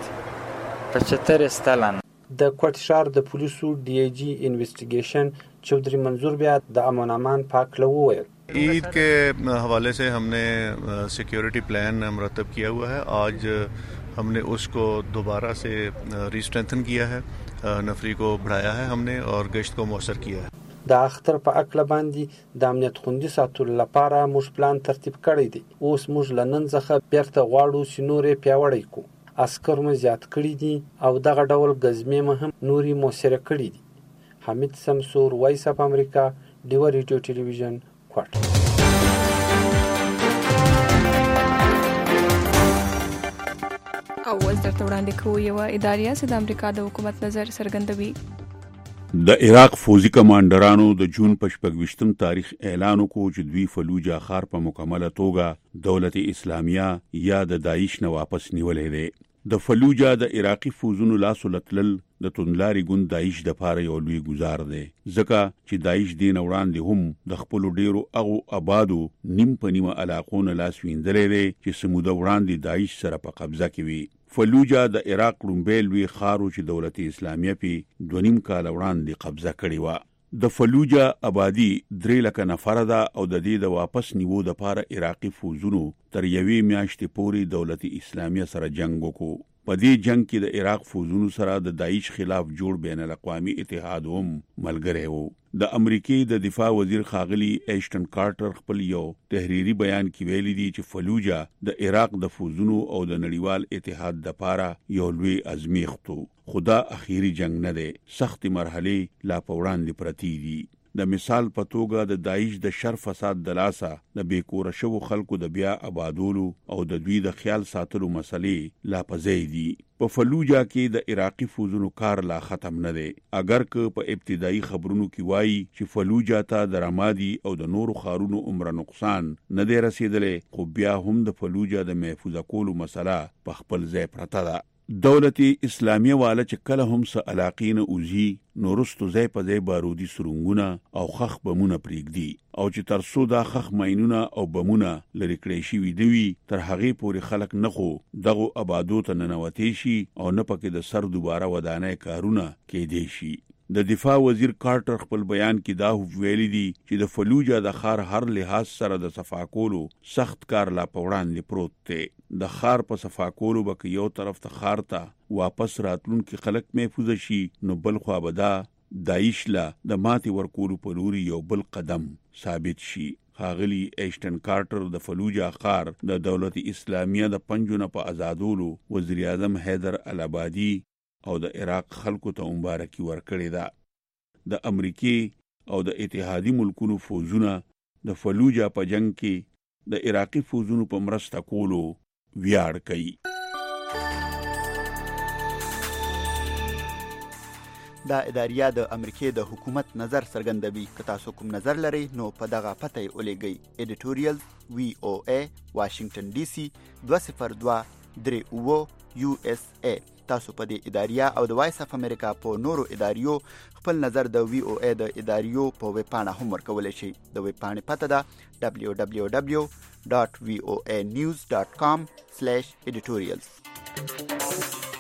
75 استالان. د کوټ ښار د پولیسو डी आई जी انویسټیګیشن چودھری منظور بیا د امن امان پاکله وویل ईद के हवाले से हमने सिक्योरिटी प्लान मरतब किया हुआ है. आज हमने उसको दोबारा से रीस्ट्रेंथन किया है, नफरी को बढ़ाया है हमने और गश्त को मौसर किया है. د اختر په اکله باندې د امنیت خوندي ساتلو لپاره موږ پلان ترتیب کړی دی. اوس موږ لنن څخه بیرته غواړو چې نورې پیاوړی کو. عسکر مو زیات کړي دي او دغه ډول غزمې هم نوري موثره کړي دي. حمید سمسور، وایس اف امریکا، ډیو ریډیو ټلویزیون، کوټ. او اوس درته وړاندې کوو یوه اداریه چې د امریکا د حکومت نظر څرګندوي. د عراق فوزي کمانډرانو د جون په 26 تاریخ اعلان وکړ چې دوی فلوجا ښار په مکمله توګه دولت اسلامیه یا د داعش نه واپس نیولې دی. د فلوجا د عراقي فوزونو لاسو لتلل د توندلاري ګوند داعش د پاره یو لوی گزار دی، ځکه چې داعش دین وړاندې هم د خپل ډیرو اغو آبادو نیم په نیمه علاقو نه لاس ویندلې دی چې سموده وړاندې داعش سره په قبضه کې وي. فلوجا د عراق لومبی لوی ښار چې دولت اسلامیه پې 2.5 کال وړاندې قبضه کړې وه. د فلوجا آبادی 3 لکه نفره ده او د دې د واپس نیو د پاره عراقي فوزونو تر 1 میاشتې پورې دولت اسلامیه سره جنگ وکړو. په دې جنگ کې د عراق فوزونو سره د داعش خلاف جوړ بین الاقوامي اتحاد هم ملګری وو. د امریکای د دفاع وزیر خاغلی ایشټن کارټر خپل یو تحریری بیان کې ویلي دی چې فلوجا د عراق د فوزونو او د نړیوال اتحاد د پاره یو لوی ازمیښت و. خدا اخیری جنگ نه دی، سخت مرحله لا په وړاندې پرتی دي. د مثال په توګه د داعش د شر فساد د لاسه د بیکور شو خلکو د بیا آبادولو او د دوی د خیال ساتلو مسلې لا پځې دي. په فلوجا کې د عراقي فوزونو کار لا ختم نه دی، اگر که په ابتدایي خبرونو کې وایي چې فلوجا ته د رمادي او د نورو خارونو عمر نقصان نه دی رسیدلی، خو بیا هم د فلوجا د محفوظه کولو مسله په خپل ځای پرته ده. دولت اسلامیه والا چې کله هم څه علاقې نه اوزي نو رستو ځای په ځای بارودي سرنګونه او خخ بمونه پرېږدي، او چې تر څو دا خخ ماینونه او بمونه لرې کړی شوي دوي تر هغې پورې خلک نه خو دغو آبادو ته ننوتی شي او نه پکې د سر دوباره ودانۍ کارونه کېدی شي. د دفاع وزیر کارټر خپل بیان کې دا ویلي دي چې د فلوجا د ښار هر لحاظ سره د صفا کولو سخت کار لا په وړاندې پروت دی. د ښار په صفا کولو به که یو طرف ته ښار ته واپس راتلونکي خلک محفوظ شي، نو بل خوا به دا داعش له د ماتې ورکولو په لوري یو بل قدم ثابت شي. ښاغلي ایشټن کارټر د فلوجا ښار د دولت اسلامیه د پنجو نه په آزادولو وزیر اعظم حیدر العبادي او د عراق خلکو ته مبارکي ورکړې ده. د امریکې او د اتحادي ملکونو فوزونه د فلوجا په جنگ کې د عراقي فوزونو په مرسته کولو ویاړ کوي. دا اداریه د امریکې د حکومت نظر څرګندوي. که تاسو کوم نظر لرئ نو په دغه پته یې ولیږئ. ایډیټوریال VOA واشنگټن DC 20238 USA. تاسو په دې اداریه او د وایس اف امریکا په نورو اداریو خپل نظر د VOA د اداریو په ویب پاڼه هم ورکولی شئ. د ویب پاڼې پته ده www.voanews.com/editorials.